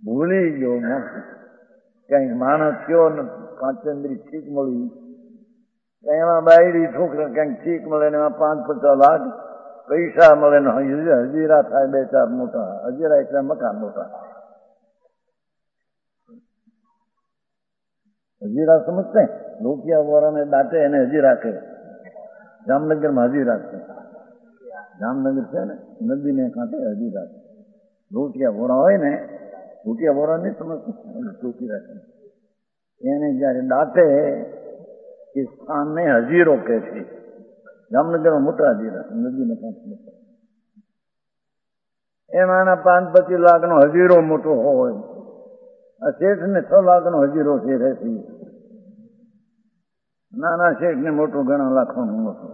Speaker 2: ભૂલી ગયો કઈક માણસ થયો ને પાંચેન્દ્રી ઠીક મળી એમાં બાયડી છોકરા કઈક ઠીક મળે ને એમાં પાંચ પચાસ લાખ પૈસા મળે ને હજીરા થાય બે ચાર મોટા હજીરા એટલે મકાન મોટા હજીરા સમજતે રૂપિયા વાળાને દાટે એને હજી રાખે જામનગરમાં હજી રાખે જામનગર છે ને નદીને કાંઠે હજી રાખે રૂપિયા વોરા હોય ને રૂપિયા વોરા નહીં સમજતું ટોપી રાખે એને જયારે દાટે એ સ્થાનને હજીરો કે છે જામનગરમાં મોટા હજીરા નદીને કાંઠે એમાંના પાંચ પચીસ લાખ નો હજીરો મોટો હોય આ શેઠ ને છ લાખ નો હજીરો છે રહેતી નાના શેઠ ને મોટો ઘણા લાખો નો મોટો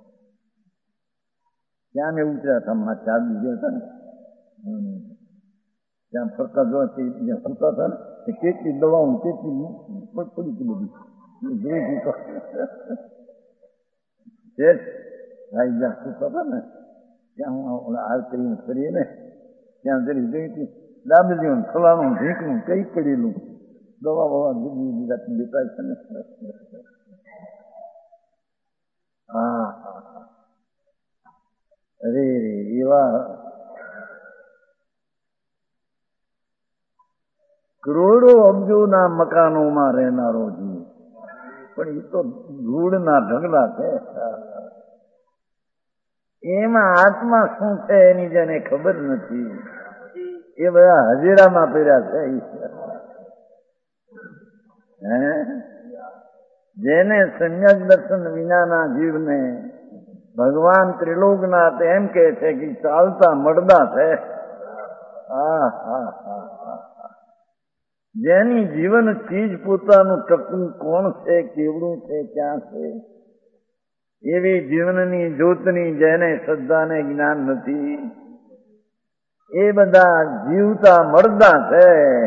Speaker 2: ત્યાં ને ઉતર્યા હતા હમણાં ચાર બીજા હતા ને ત્યાં ફરતા જોવા જ્યાં ફરતા હતા ને તે કેટલી દવાઓ કેટલી પડી હતી બધી શેઠ ભાઈ જ્યાં ફરતા હતા ને ત્યાં હું હાલ કરીને ફરીએ ને ત્યાં જરી જોઈ હતી દાબેલીઓ ફલાણું ઢીકણું કઈ પડેલું દવા બવા બીજા દેખાય છે ને હા હા અરે એવા કરોડો અબજોના મકાનોમાં રહેનારો જીવ પણ એ તો ધૂળના ઢગલા છે એમાં આત્મા શું છે એની જેને ખબર નથી એ બધા હજીરામાં પહેર્યા છે હે જેને સમ્યક દર્શન વિનાના જીવને ભગવાન ત્રિલોકનાથ એમ કે છે કે ચાલતા મળદા છે હા હા હા જેની જીવન ચીજ પોતાનું ટકવું કોણ છે કેવડું છે ક્યાં છે એવી જીવનની જ્યોતની જેને શ્રદ્ધાને જ્ઞાન નથી એ બધા જીવતા મળદા છે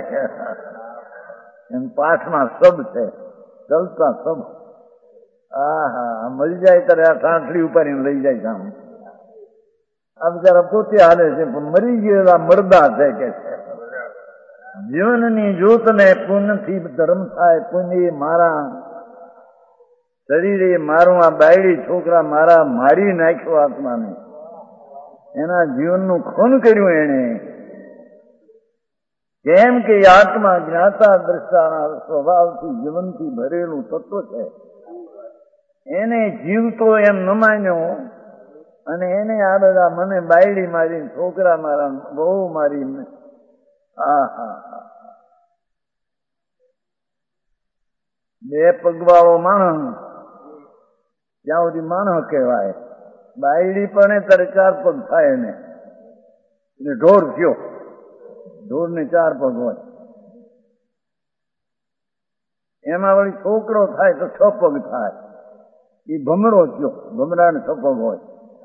Speaker 2: એમ પાઠમાં સબ છે ચલતા સબ હા હા મળી જાય ત્યારે આ ઠાંઠડી ઉપાડીને લઈ જાય કામ આ બિચારા પોતે હાલે છે પણ મરી ગયેલા મળદા છે કે છે જીવનની જ્યોતને પુણ્યથી ધર્મ થાય પુણ્ય મારા શરીરે મારું આ બાયડી છોકરા મારા મારી નાખ્યો આત્માને એના જીવનનું ખૂન કર્યું એને કેમ કે આત્મા જ્ઞાતા દ્રષ્ટાના સ્વભાવથી જીવનથી ભરેલું તત્વ છે એને જીવતો એમ ન માન્યો અને એને આ બધા મને બાયડી મારી છોકરા મારા બહુ મારી હા હા હા બે પગવાળો માણસ ત્યાં સુધી માણસ કહેવાય બાયડી પણ ત્યારે ચાર પગ થાય એને એટલે ઢોર થયો ઢોર ને ચાર પગ હોય એમાં વળી છોકરો થાય તો છ પગ થાય એ ભમરો થયો ભમરાને છ પગ હોય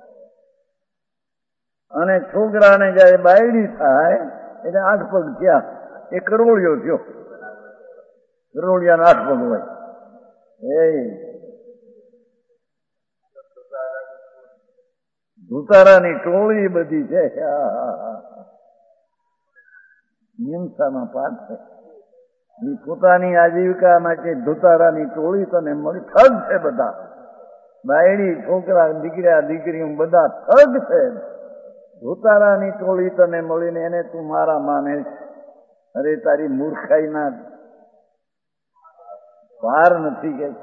Speaker 2: અને છોકરાને જયારે બાયડી થાય એટલે આઠ પગ થયા એ કરોળિયો થયો કરોળિયાના આઠ પગ હોય એ ધુતારાની ટોળી બધી છે હિંસામાં પાઠ છે એ પોતાની આજીવિકા માટે ધુતારાની ટોળી તને મળી ઠગ છે બધા બાયડી છોકરા દીકરા દીકરીઓ બધા ઠગ છે ધુતારાની ટોળી તને મળીને એને તું મારા માને અરે તારી મૂર્ખાઈના પાર નથી કે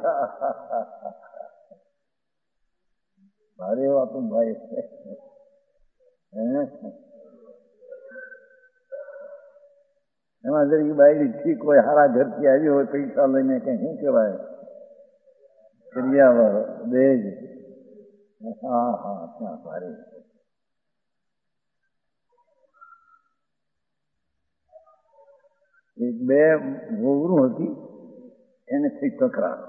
Speaker 2: ભારે વાતું ભાઈ છે એમાં જરી બાયડી ઠીક હોય હારા ઘરથી આવી હોય પૈસા લઈને કઈ શું કહેવાય કરિયાવર દેજ હા હા ત્યાં ભારે એક બે વહુરું હતી એને થઈ તકરાર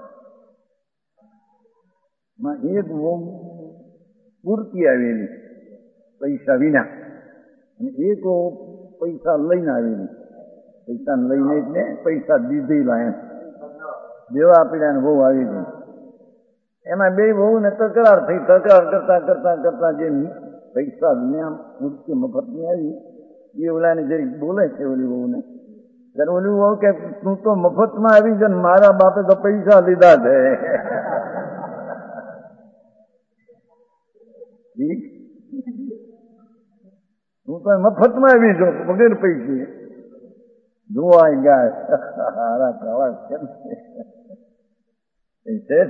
Speaker 2: એક વહુ પૂરતી આવેલી પૈસા વિના એક વહુ પૈસા લઈને આવેલી પૈસા લઈને એટલે પૈસા દીધેલા એમ દેવા પીડા ને બહુ આવી ગઈ એમાં બે બહુ ને તકરાર થઈ તકરાર કરતા કરતા કરતા જે પૈસા વિના મૂર્તિ મફત ની આવી એ ઓલાને જરી બોલે છે ઓલી બહુ ને ત્યારે ઓલું હોય કે તું તો મફતમાં આવી છે ને મારા બાપે તો પૈસા લીધા છે. હું તો મફતમાં આવી છું વગેરે પૈસે જોવાય ગાય હારા કાળા કેમ છે.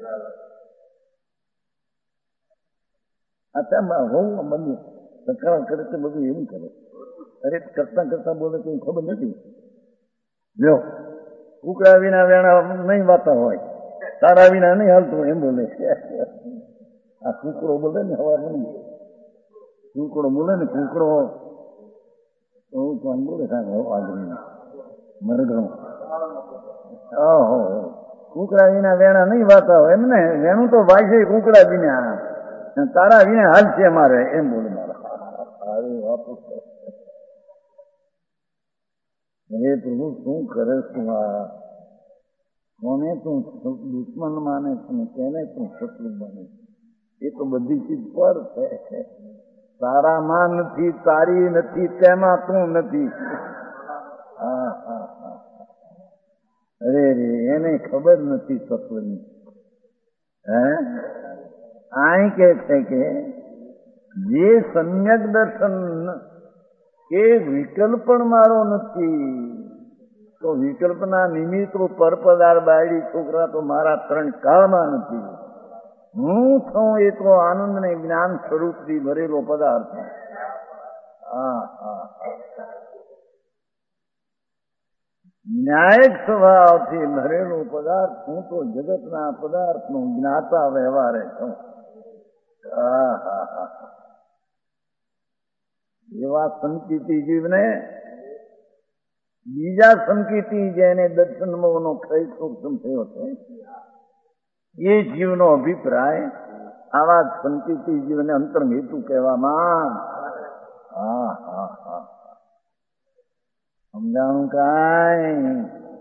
Speaker 2: આમાં હોવું બધું સકાળ કરે છે બધું એવું કરે. અરે કરતા કરતા બોલે કઈ ખબર નથી. જો કુકડા વિના વેણા નહીં વાતા હોય, તારા વિના નહીં હાલતું એમ બોલે. આ કુકડો બોલે ને હવા નહીં, કુકડો બોલે ને કુકડો કોણ બોલે આગળ મરઘણું. ઓહો કુકડા વિના વેણા નહીં વાતા હોય એમ ને. વેણું તો ભાઈ છે કુકડા વિના, તારા વિના હાલ છે મારે એમ બોલે મારા. હે પ્રભુ શું કરે તું? આ કોને તું દુશ્મન માને તું, કેને તું શત્રુ બને? એ તો બધી ચીજ પર છે. તારામાં નથી, તારી નથી, તેમાં તું નથી. હા હા હા અરે રે એને ખબર નથી સત્વની. હે આ કે છે કે જે સમ્યક દર્શન એ વિકલ્પ પણ મારો નથી, તો વિકલ્પના નિમિત્તો પરપદાર બાયડી છોકરા તો મારા ત્રણ કાળમાં નથી. હું છું એ તો આનંદ ને જ્ઞાન સ્વરૂપથી ભરેલો પદાર્થ. હા હા ન્યાયિક સ્વભાવથી ભરેલો પદાર્થ. હું તો જગતના પદાર્થનો જ્ઞાતા વ્યવહારે છું. હા હા હા એવા સંકિતી જીવને બીજા સંકિતી જેને દર્શનનો ક્ષય સૂક્ષ્મ થયો છે એ જીવનો અભિપ્રાય આવા સંકિતી જીવને અંતરંગ હેતુ કહેવામાં. હા હા હા સમજાણું કાંઈ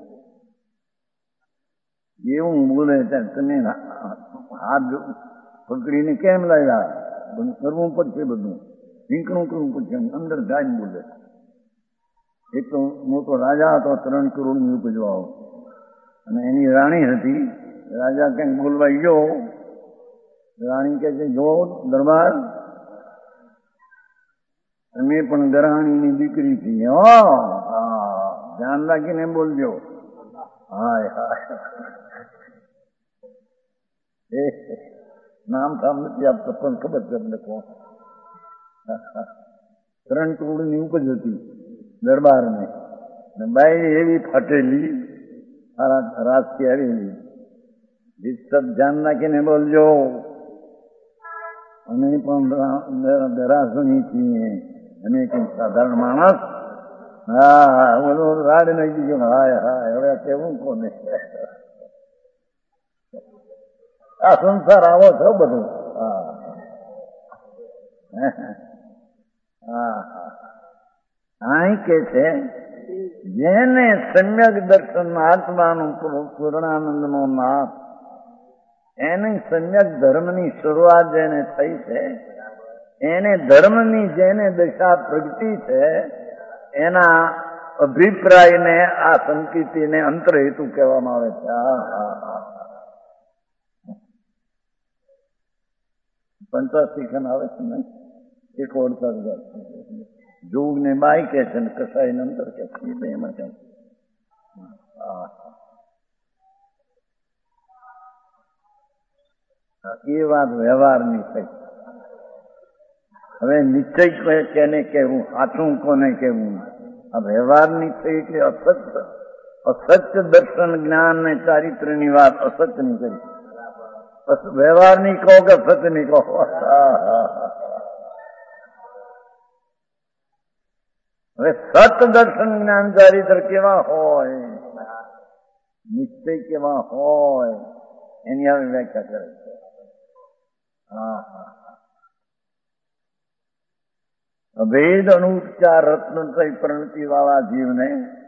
Speaker 2: એવું બોલે ત્યારે તમે હાથ પકડીને કેમ લાવ્યા? બધું કરવું પડશે, બધું નીકળવું કરવું પડશે. અંદર જાય બોલે. એક તો મોટો રાજા હતો, ત્રણ કરોડ ની ઉપજવાઓ, અને એની રાણી હતી. રાજા ક્યાંક બોલવા ગયો, રાણી કે છે જો દરબાર અમે પણ ગરાણીની દીકરી છીએ, હો ધ્યાન રાખીને બોલજો. હાય હાય નામ કામ નથી આપતો પણ ખબર છે તમને કોણ. ત્રણ કરોડ ની ઉપજ હતી દરબાર ને, બાઈ એવી ફાટેલી રાજથી આવેલી. સબ ધ્યાન રાખીને બોલજો, અમે પણ દરાસની છીએ, અમે કઈ સાધારણ માણસ. હા બોલો રાડ નહીં દીધો. હાય હાય હવે કેવું કોને? આ સંસાર આવો છો બધું. હા હા અહીં કે છે જેને સમ્યક દર્શન આત્માનું પૂર્ણાનંદ નો નાથ, એની સમ્યક ધર્મની શરૂઆત જેને થઈ છે, એને ધર્મની જેને દશા પ્રગતિ છે, એના અભિપ્રાયને આ સંકિતિને અંતર હેતુ કહેવામાં આવે છે. હા હા હા પંચાશી આવે છે ને એક ઓળખાર જોગ ને બાઈ કે છે ને કસાઈ અંતર કે છે એમાં કેમ. એ વાત વ્યવહારની થઈ. હવે નિશ્ચય કેને કહેવું, સાચું કોને કહેવું? આ વ્યવહારની થઈ એટલે અસત્ય અસત્ય દર્શન જ્ઞાન ને ચારિત્રની વાત અસત્યની કરી. વ્યવહારની કહો કે સત્યની કહો? હવે સત દર્શન જ્ઞાન ચારિત્ર કેવા હોય, નિશ્ચય કેવા હોય, એની હવે વ્યાખ્યા કરે છે. હા હા અભેદ અનુપચાર રત્ન પરિણતિ વાળા જીવને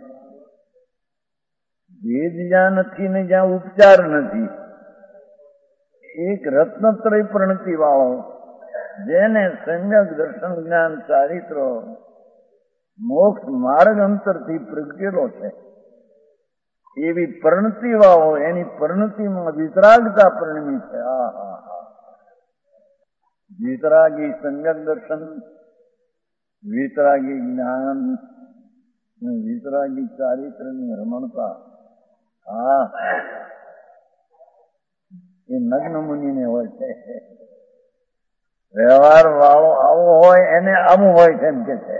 Speaker 2: ભેદ જ્યાં નથી ને જ્યાં ઉપચાર નથી, એક રત્નત્રય પ્રણતિ વાળો જેને સમ્યક દર્શન જ્ઞાન ચારિત્ર મોક્ષ માર્ગ અંતરથી પ્રગટેલો છે. એવી પરિણતિવાળો એની પરિણતિમાં વિતરાગતા પરિણમી છે. હા હા હા વિતરાગી સંયમ દર્શન, વિતરાગી જ્ઞાન, વિતરાગી ચારિત્રની રમણતા. હા એ નગ્ન મુનિને હોય છે. વ્યવહાર વાળો આવો હોય એને આવું હોય છે એમ કે છે.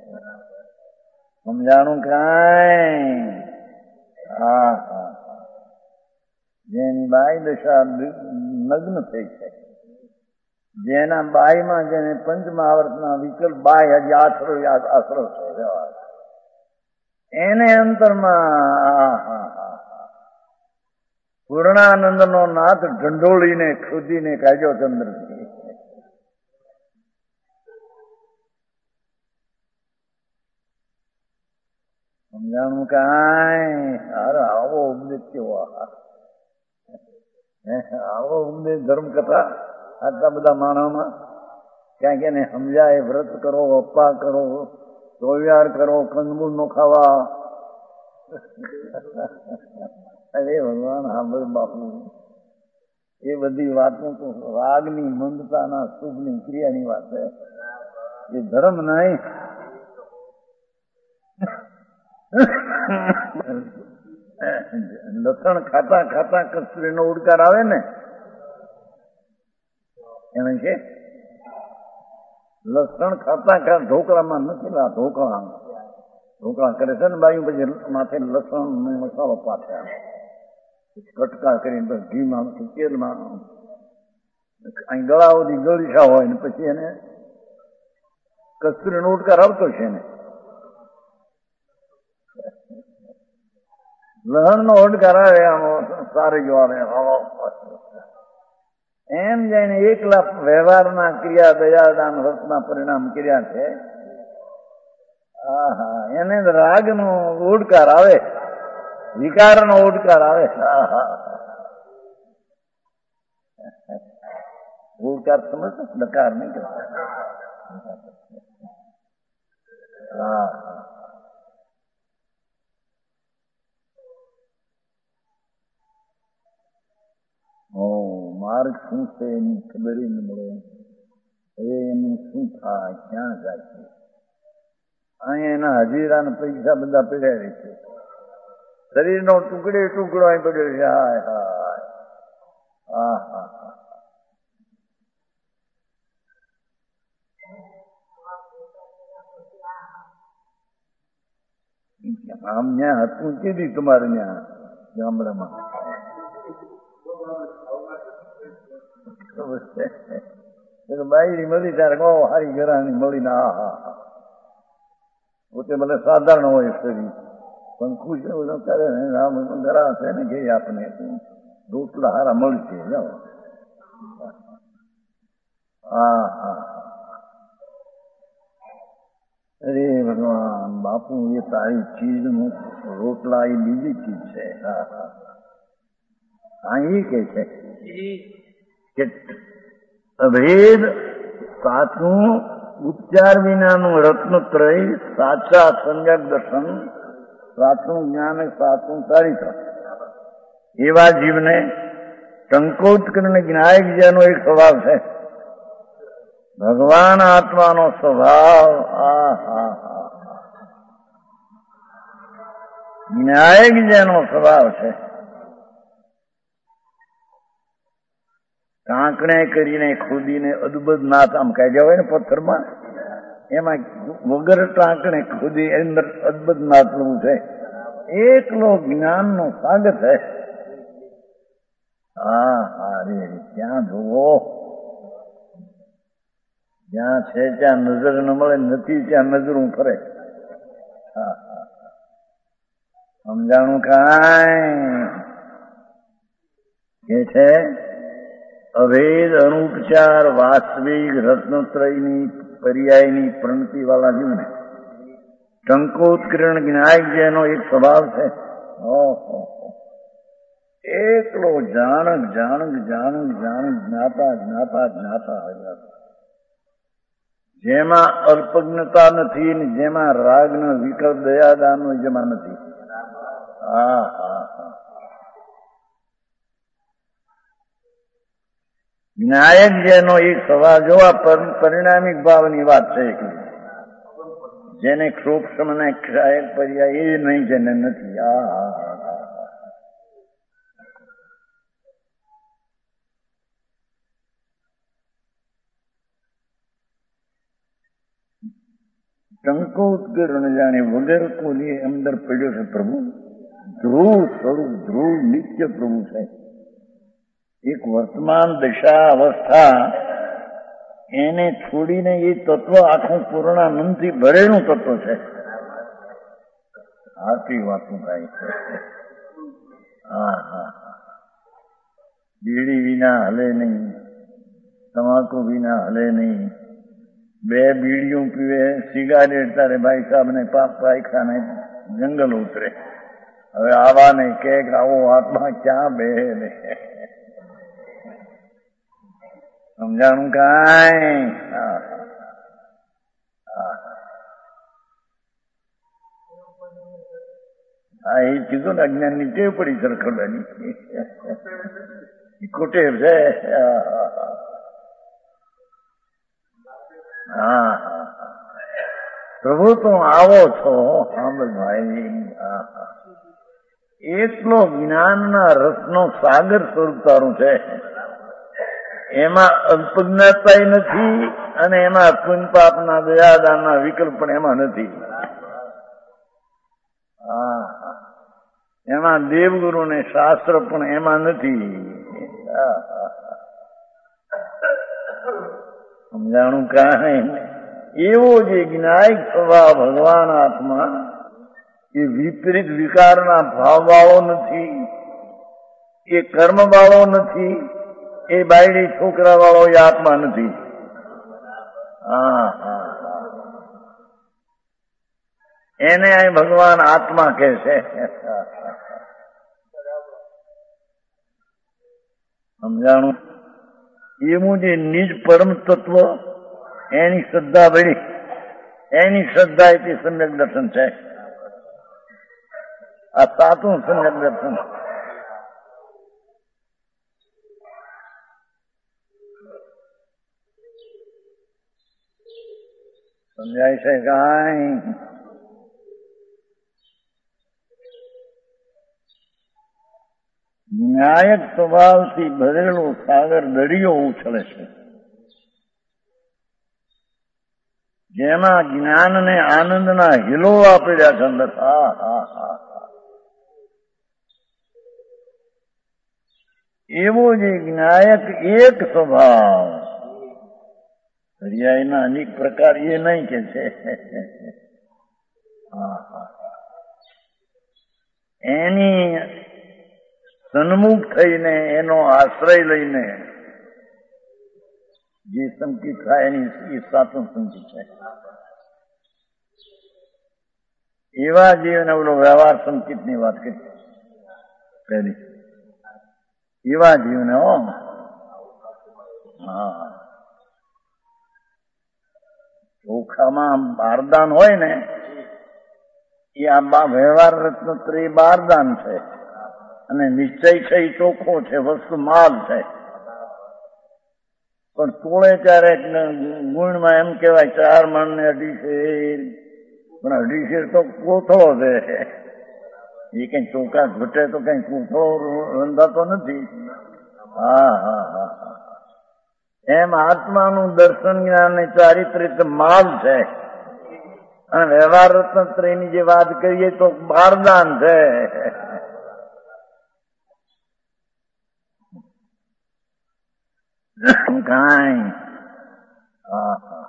Speaker 2: સમજાણું કાંઈ? હા હા જેની બાઈ દશા નગ્ન થઈ છે, જેના બાઈમાં જેને પંચમહાવર્તના વિકલ્પ બાય હજી આશરો આશરો છે વ્યવહાર, એને અંતરમાં પૂર્ણાનંદનો નાથ ઢંઢોળીને ખુદીને કાઢ્યો ચંદ્રથી. સમજાણું કાંઈ? અરે આવો ઉપદેશ કેવો! આવો ઉપદેશ ધર્મકથા આટલા બધા માણસમાં ક્યાંક એને સમજાય. વ્રત કરો, અપ્પા કરો, ચોવ્યાર કરો, કંદમૂળ નો ખાવા. અરે ભગવાન સાંભળ બાપુ, એ બધી વાતો તો રાગની મંદતાના શુભની ક્રિયાની વાત છે. એ ધર્મ નહીં. લસણ ખાતા ખાતા કસ્તુરીનો ઉડકાર આવે ને એને છે લસણ ખાતા ખાતા ઢોકળામાં નથી લા ઢોકળા ઢોકળા કરે છે ને બાયું, પછી માથે લસણ મસાલો પાથે કટકા કરીને પછી ઘીમાં તેલમાં અહીં ગળા સુધી ગળીશા હોય ને પછી એને કસ્તુરીનો ઉડકાર આવતો છે ને લહણ નો ઓડકાર આવે આમ સારી જો આવે એમ જઈને એકલા વ્યવહારના ક્રિયા દયાદાન રસના પરિણામ ક્રિયા છે. આહા એને રાગનો ઓડકાર આવે, વિકારનો ઓડકાર આવે. ઓડકાર સમજતો ડકાર નહીં કરતા. હા ઓ માર્ગ શું છે એની ખબર ન મળે. હવે એનું શું થાય, ક્યાં જાય છે? અહીંયા એના હજીરા ને પૈસા બધા પડ્યા રહે છે. શરીરનો ટુકડે ટુકડો અહીં પડ્યો છે. હાય હાય હા હા હા આમ ત્યાં હતું કીધી તમારે ત્યાં ગામડામાં બાયડી મળી ત્યારે કહો હારી ઘરાની મળીને હા હા હા પોતે ભલે સાધારણ હોય શરીર પણ ખુશ એવું કરે ને આમ ઘરા છે ને કે આપણે રોટલા હારા મળશે. હા હા અરે ભગવાન બાપુ એ તારી ચીજ નું રોટલા એ બીજી ચીજ છે. હા હા હા એ કે છે કે અભેદ સાચું ઉપચાર વિનાનું રત્નત્રય, સાચા સંજ્ઞક દર્શન, સાચું જ્ઞાન, સાચું ચારિત્ર એવા જીવને ટંકોત્કર્ણ જ્ઞાયક જેનો એક સ્વભાવ છે. ભગવાન આત્માનો સ્વભાવ આ હા હા ન્યાયક જેનો સ્વભાવ છે. ટાંકણે કરીને ખોદીને અદભુત નાથ આમ કાઢ્યા હોય ને પથ્થરમાં, એમાં વગર ટાંકણે ખોદી અંદર અદભુત નાથનું છે. એકલો જ્ઞાનનો સાગર છે. હા હા રે ત્યાં જુઓ, જ્યાં છે ત્યાં નજર ન મળે, નથી ત્યાં નજરું ફરે. હા હા સમજાણું કાંઈ? કે છે અભેદ અનુપચાર વાસ્તવિક રત્નત્રયની પર્યાયની પ્રણતિ વાળા જીવને ટંકોત્કીર્ણ જ્ઞાયક જેનો એક સ્વભાવ છે. ઓહો એકલો જાણક જાણક જાણક જાણક જ્ઞાતા જ્ઞાતા જ્ઞાતા જેમાં અલ્પજ્ઞતા નથી ને જેમાં રાગનો વિકલ્પ દયાદાનો જેમાં નથી. હા હા હા જ્ઞાયક જેનો એક સવાલ જોવા પરિણામિક ભાવની વાત છે. જેને ક્ષોક્ષમ ને ક્ષાયક પર્યાય એ નહીં, જેને નથી. હા હા ટંકો ઉત્કીર્ણ જાણે વગર કોની અંદર પડ્યો છે પ્રભુ. ધ્રુવ સ્વરૂપ, ધ્રુવ નિત્ય પ્રભુ છે. એક વર્તમાન દશા અવસ્થા એને છોડીને એ તત્વ આખું પૂર્ણાનંદથી ભરેલું તત્વ છે. આટલી વાતો થાય છે. હા હા બીડી વિના હલે નહીં, તમાકુ વિના હલે નહીં. બે બીડીઓ પીવે, સિગારેટ તારે ભાઈ સાહેબ ને પાપ પાયખાને જંગલ ઉતરે. હવે આવા ને કે આવો આત્મા ક્યાં બે ને સમજાણું કાંઈ? હા એ કીધું ને અજ્ઞાન ની ટેવ પડી સરખડવાની ખોટેવ છે. હા હા પ્રભુ તો આવો છો. સાંભળ ભાઈ, એટલો જ્ઞાનના રસનો સાગર સ્વરૂપ તારું છે. એમાં અલ્પજ્ઞાતા નથી અને એમાં પુણ્ય પાપના દયાદાનના વિકલ્પ પણ એમાં નથી. હા એમાં દેવગુરુ ને શાસ્ત્ર પણ એમાં નથી. સમજાણું કાંઈ? એવો જે જ્ઞાયક સ્વભાવ ભગવાન આત્મા એ વિપરીત વિકારના ભાવ વાળો નથી, એ કર્મ વાળો નથી, એ બાયડી છોકરા વાળો એ આત્મા નથી. હા હા એને અહીં ભગવાન આત્મા કહે છે. સમજાણું? એવું જે નિજ પરમ તત્વ એની શ્રદ્ધા બળી, એની શ્રદ્ધા એટલે સમ્યક દર્શન છે. આ સાચું સમ્યક દર્શન. સમજાય છે કાંઈ? ન્યાયક સ્વભાવથી ભરેલો સાગર દરિયો ઉછળે છે, જેમાં જ્ઞાનને આનંદના હિલોવા પડ્યા છે અંદર. હા હા હા એવો જે જ્ઞાયક એક સ્વભાવ, દરિયાના અનેક પ્રકાર એ નહીં કે છે. એની સન્મુખ થઈને એનો આશ્રય લઈને જે સંકિત થાય એની એ સાચું સંકિત છે. એવા જીવને ઓલો વ્યવહાર સંકિતની વાત કરી પહેલી. એવા જીવને હો હા ચોખામાં બારદાન હોય ને એ આ વ્યવહાર રત્નત્રય બારદાન છે અને નિશ્ચય છે એ ચોખ્ખો છે, વસ્તુ માલ છે. પણ તોળે ત્યારે ગુણમાં એમ કેવાય ચાર મણ ને અઢી શેર, પણ અઢી શેર તો કોથળો છે. એ કઈ ચોખા ઘટે તો કઈ કોથળો રંધાતો નથી. હા હા હા એમ આત્માનું દર્શન જ્ઞાન ને ચારિત્રિક માલ છે અને વ્યવહાર રત્નત્રયની જે વાત કરીએ તો બારદાન છે. કાંઈ હા હા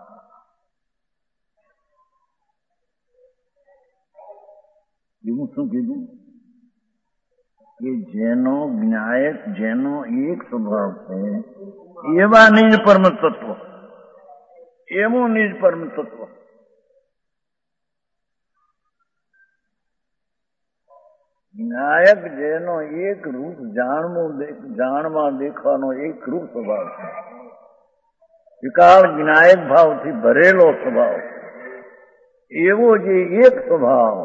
Speaker 2: એવું શું કીધું કે જેનો જ્ઞાયક જેનો એક સ્વભાવ છે એવા નિજ પરમ તત્વ, એવું નિજ પરમ તત્વ. જ્ઞાયક જેનો એક રૂપ જાણવું જાણવા દેખવાનો એક રૂપ સ્વભાવ છે વિકાળ વિનાયક ભાવથી ભરેલો સ્વભાવ, એવો જે એક સ્વભાવ,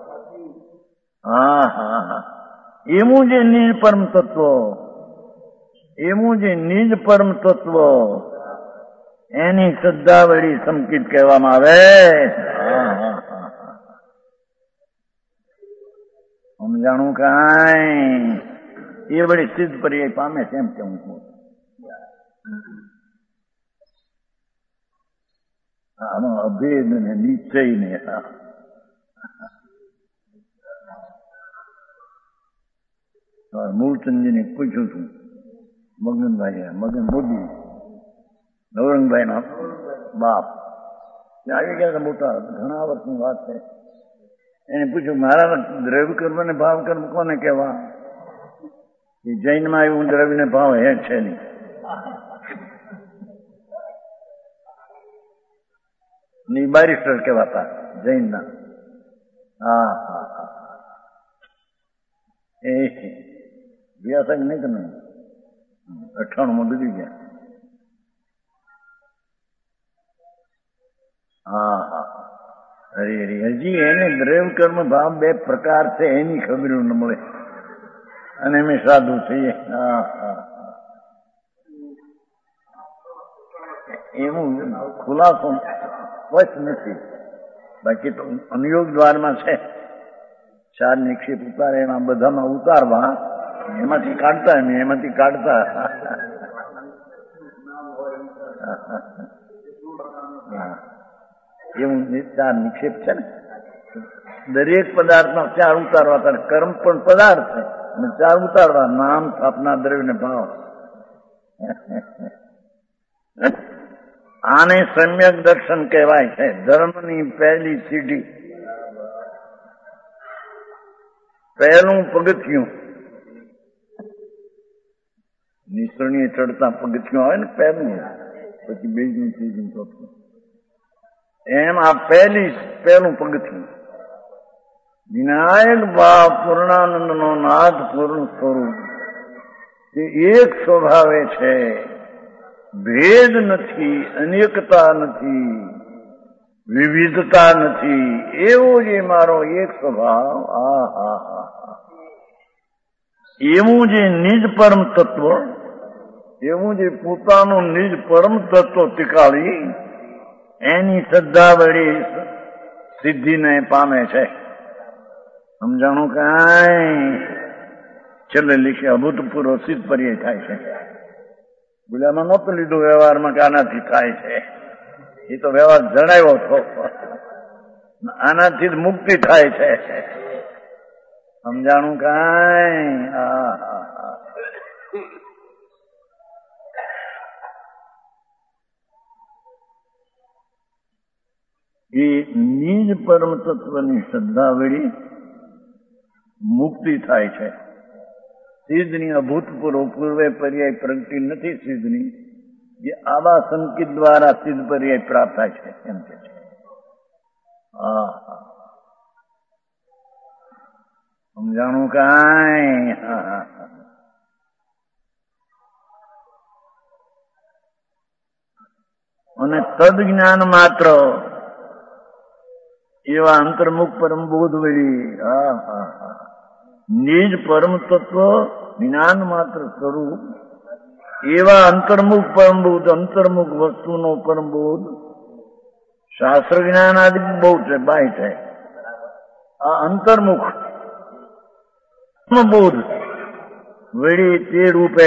Speaker 2: હા હા હા, એવું જે નિજ પરમ તત્વ, એવું જે નિજ પરમ તત્વ, એની શ્રદ્ધા વળી સંકિત કહેવામાં આવે. સમજાણું કાંઈ? એ વળી સિદ્ધ પર્યાય પામે છે એમ કેવું છું. આનો અભેદ ને નિશ્ચય ને મૂળચંદજીને પૂછ્યું છું, મગનભાઈ મગન મોદી નવરંગભાઈ ના બાપ આવી ગયા મોટા, ઘણા વર્ષની વાત છે. એને પૂછ્યું મારા દ્રવ્ય કર્મ ને ભાવ કર્મ કોને કહેવા? એ જૈનમાં એવું દ્રવ્ય ને ભાવ હે છે નહીં. બેરિસ્ટર કહેવાતા જૈનના. હા હા હા એ ગયા સાહેબ નહીં તમે અઠાણું માં ડૂબી ગયા. હા હા હરી હરી હજી એને દ્રવ્ય કર્મ ભાવ બે પ્રકાર છે એની ખબર ન મળે, અને અમે સાધુ છીએ. હા હા એવું ખુલાસો સ્પષ્ટ નથી. બાકી તો અનુયોગ દ્વારમાં છે, ચાર નિક્ષેપ ઉતારે એમાં બધામાં ઉતારવા, એમાંથી કાઢતા એમ એમાંથી કાઢતા એવું ચાર નિક્ષેપ છે ને. દરેક પદાર્થમાં ચાર ઉતારવા, કર્મ પણ પદાર્થ છે અને ચાર ઉતારવા, નામ, સ્થાપના, દ્રવ્ય ને ભાવ. આને સમ્યક દર્શન કહેવાય છે. ધર્મની પહેલી સીડી, પહેલું પગથિયું. નિસરણીએ ચડતા પગથિયું આવે ને પહેલું, પછી બીજું, ત્રીજું, ચોથું, એમ આ પહેલી પહેલું પગથિયું. વિનાયક ભાવ પૂર્ણાનંદ નો નાથ પૂર્ણ સ્વરૂપ તે એક સ્વભાવે છે, ભેદ નથી, અનેકતા નથી, વિવિધતા નથી, એવો જે મારો એક સ્વભાવ. આ હા હા એવું જે નિજ પરમ તત્વ, એવું જે પોતાનું નિજ પરમ તત્વ ટીકાળી એની શ્રદ્ધા વળી સિદ્ધિને પામે છે. સમજાણું કાંઈ? છેલ્લે લીખે અભૂતપૂર્વ સિદ્ધ પર્યાય થાય છે. ગુલામાં નહોતું લીધું વ્યવહારમાં કે આનાથી થાય છે, એ તો વ્યવહાર જણાવ્યો હતો. આનાથી જ મુક્તિ થાય છે. સમજાણું કાંઈ? હા હા હા એ નિજ પરમ તત્વની શ્રદ્ધા વળી મુક્તિ થાય છે. સિદ્ધની અભૂતપૂર્વ પૂર્વે પર્યાય પ્રગતિ નથી સિદ્ધની, જે આવા સંકેત દ્વારા સિદ્ધ પર્યાય પ્રાપ્ત થાય છે એમ કે છે. હા હા સમજાણું કાંઈ? હા હા અને તદ જ્ઞાન માત્ર એવા અંતર્મુખ પરમ બોધ વળી, હા હા હા નિજ પરમ તત્વ જ્ઞાન માત્ર સ્વરૂપ એવા અંતર્મુખ પરમબોધ, અંતર્મુખ વસ્તુનો પરમબોધ. શાસ્ત્ર જ્ઞાન આદિ બહુ છે, બાય છે. આ અંતર્મુખ બોધ વળી તે રૂપે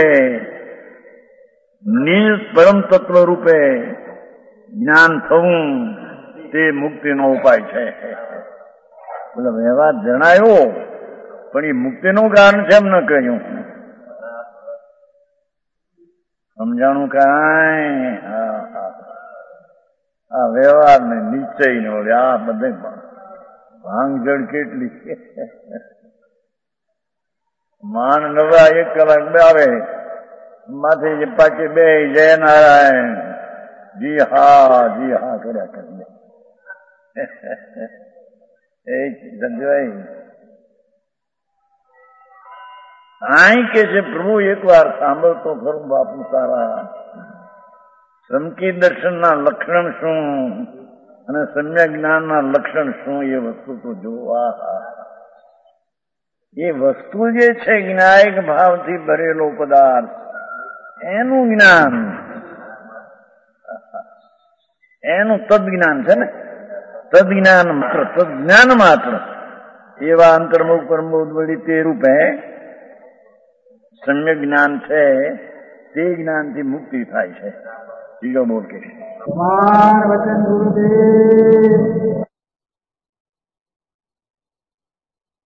Speaker 2: નિજ પરમ તત્વ રૂપે જ્ઞાન થવું તે મુક્તિનો ઉપાય છે. બોલો વ્યવહાર જણાયો, પણ એ મુક્તિનું કારણ છે એમ ન કહ્યું. સમજાણું કાંઈ? આ વ્યવહાર ને નિશ્ચય ને આ બધે ભાંગજડ કેટલી. માન નવા એક કલાક બે આવે માથે પાછી બે જય નારાયણ જી હા જી હા કર્યા કરી. એ સંજયભાઈ આઈ કે છે પ્રભુ એક વાર સાંભળતો ખરું બાપુ તારા, સમકી દર્શનના લક્ષણ શું અને સમ્યક જ્ઞાનના લક્ષણ શું એ વસ્તુ તો જોવા. એ વસ્તુ જે છે જ્ઞાયક ભાવથી ભરેલો પદાર્થ એનું જ્ઞાન, એનું તદ્જ્ઞાન છે ને, તદ્જ્ઞાન માત્ર, તદ્જ્ઞાન માત્ર એવા અંતર્મુખ પરમોદ વળી તે રૂપે સમ્યક જ્ઞાન છે. તે જ્ઞાનથી મુક્તિ થાય છે. બીજો બોલ કે
Speaker 4: વચન ગુરુદેવ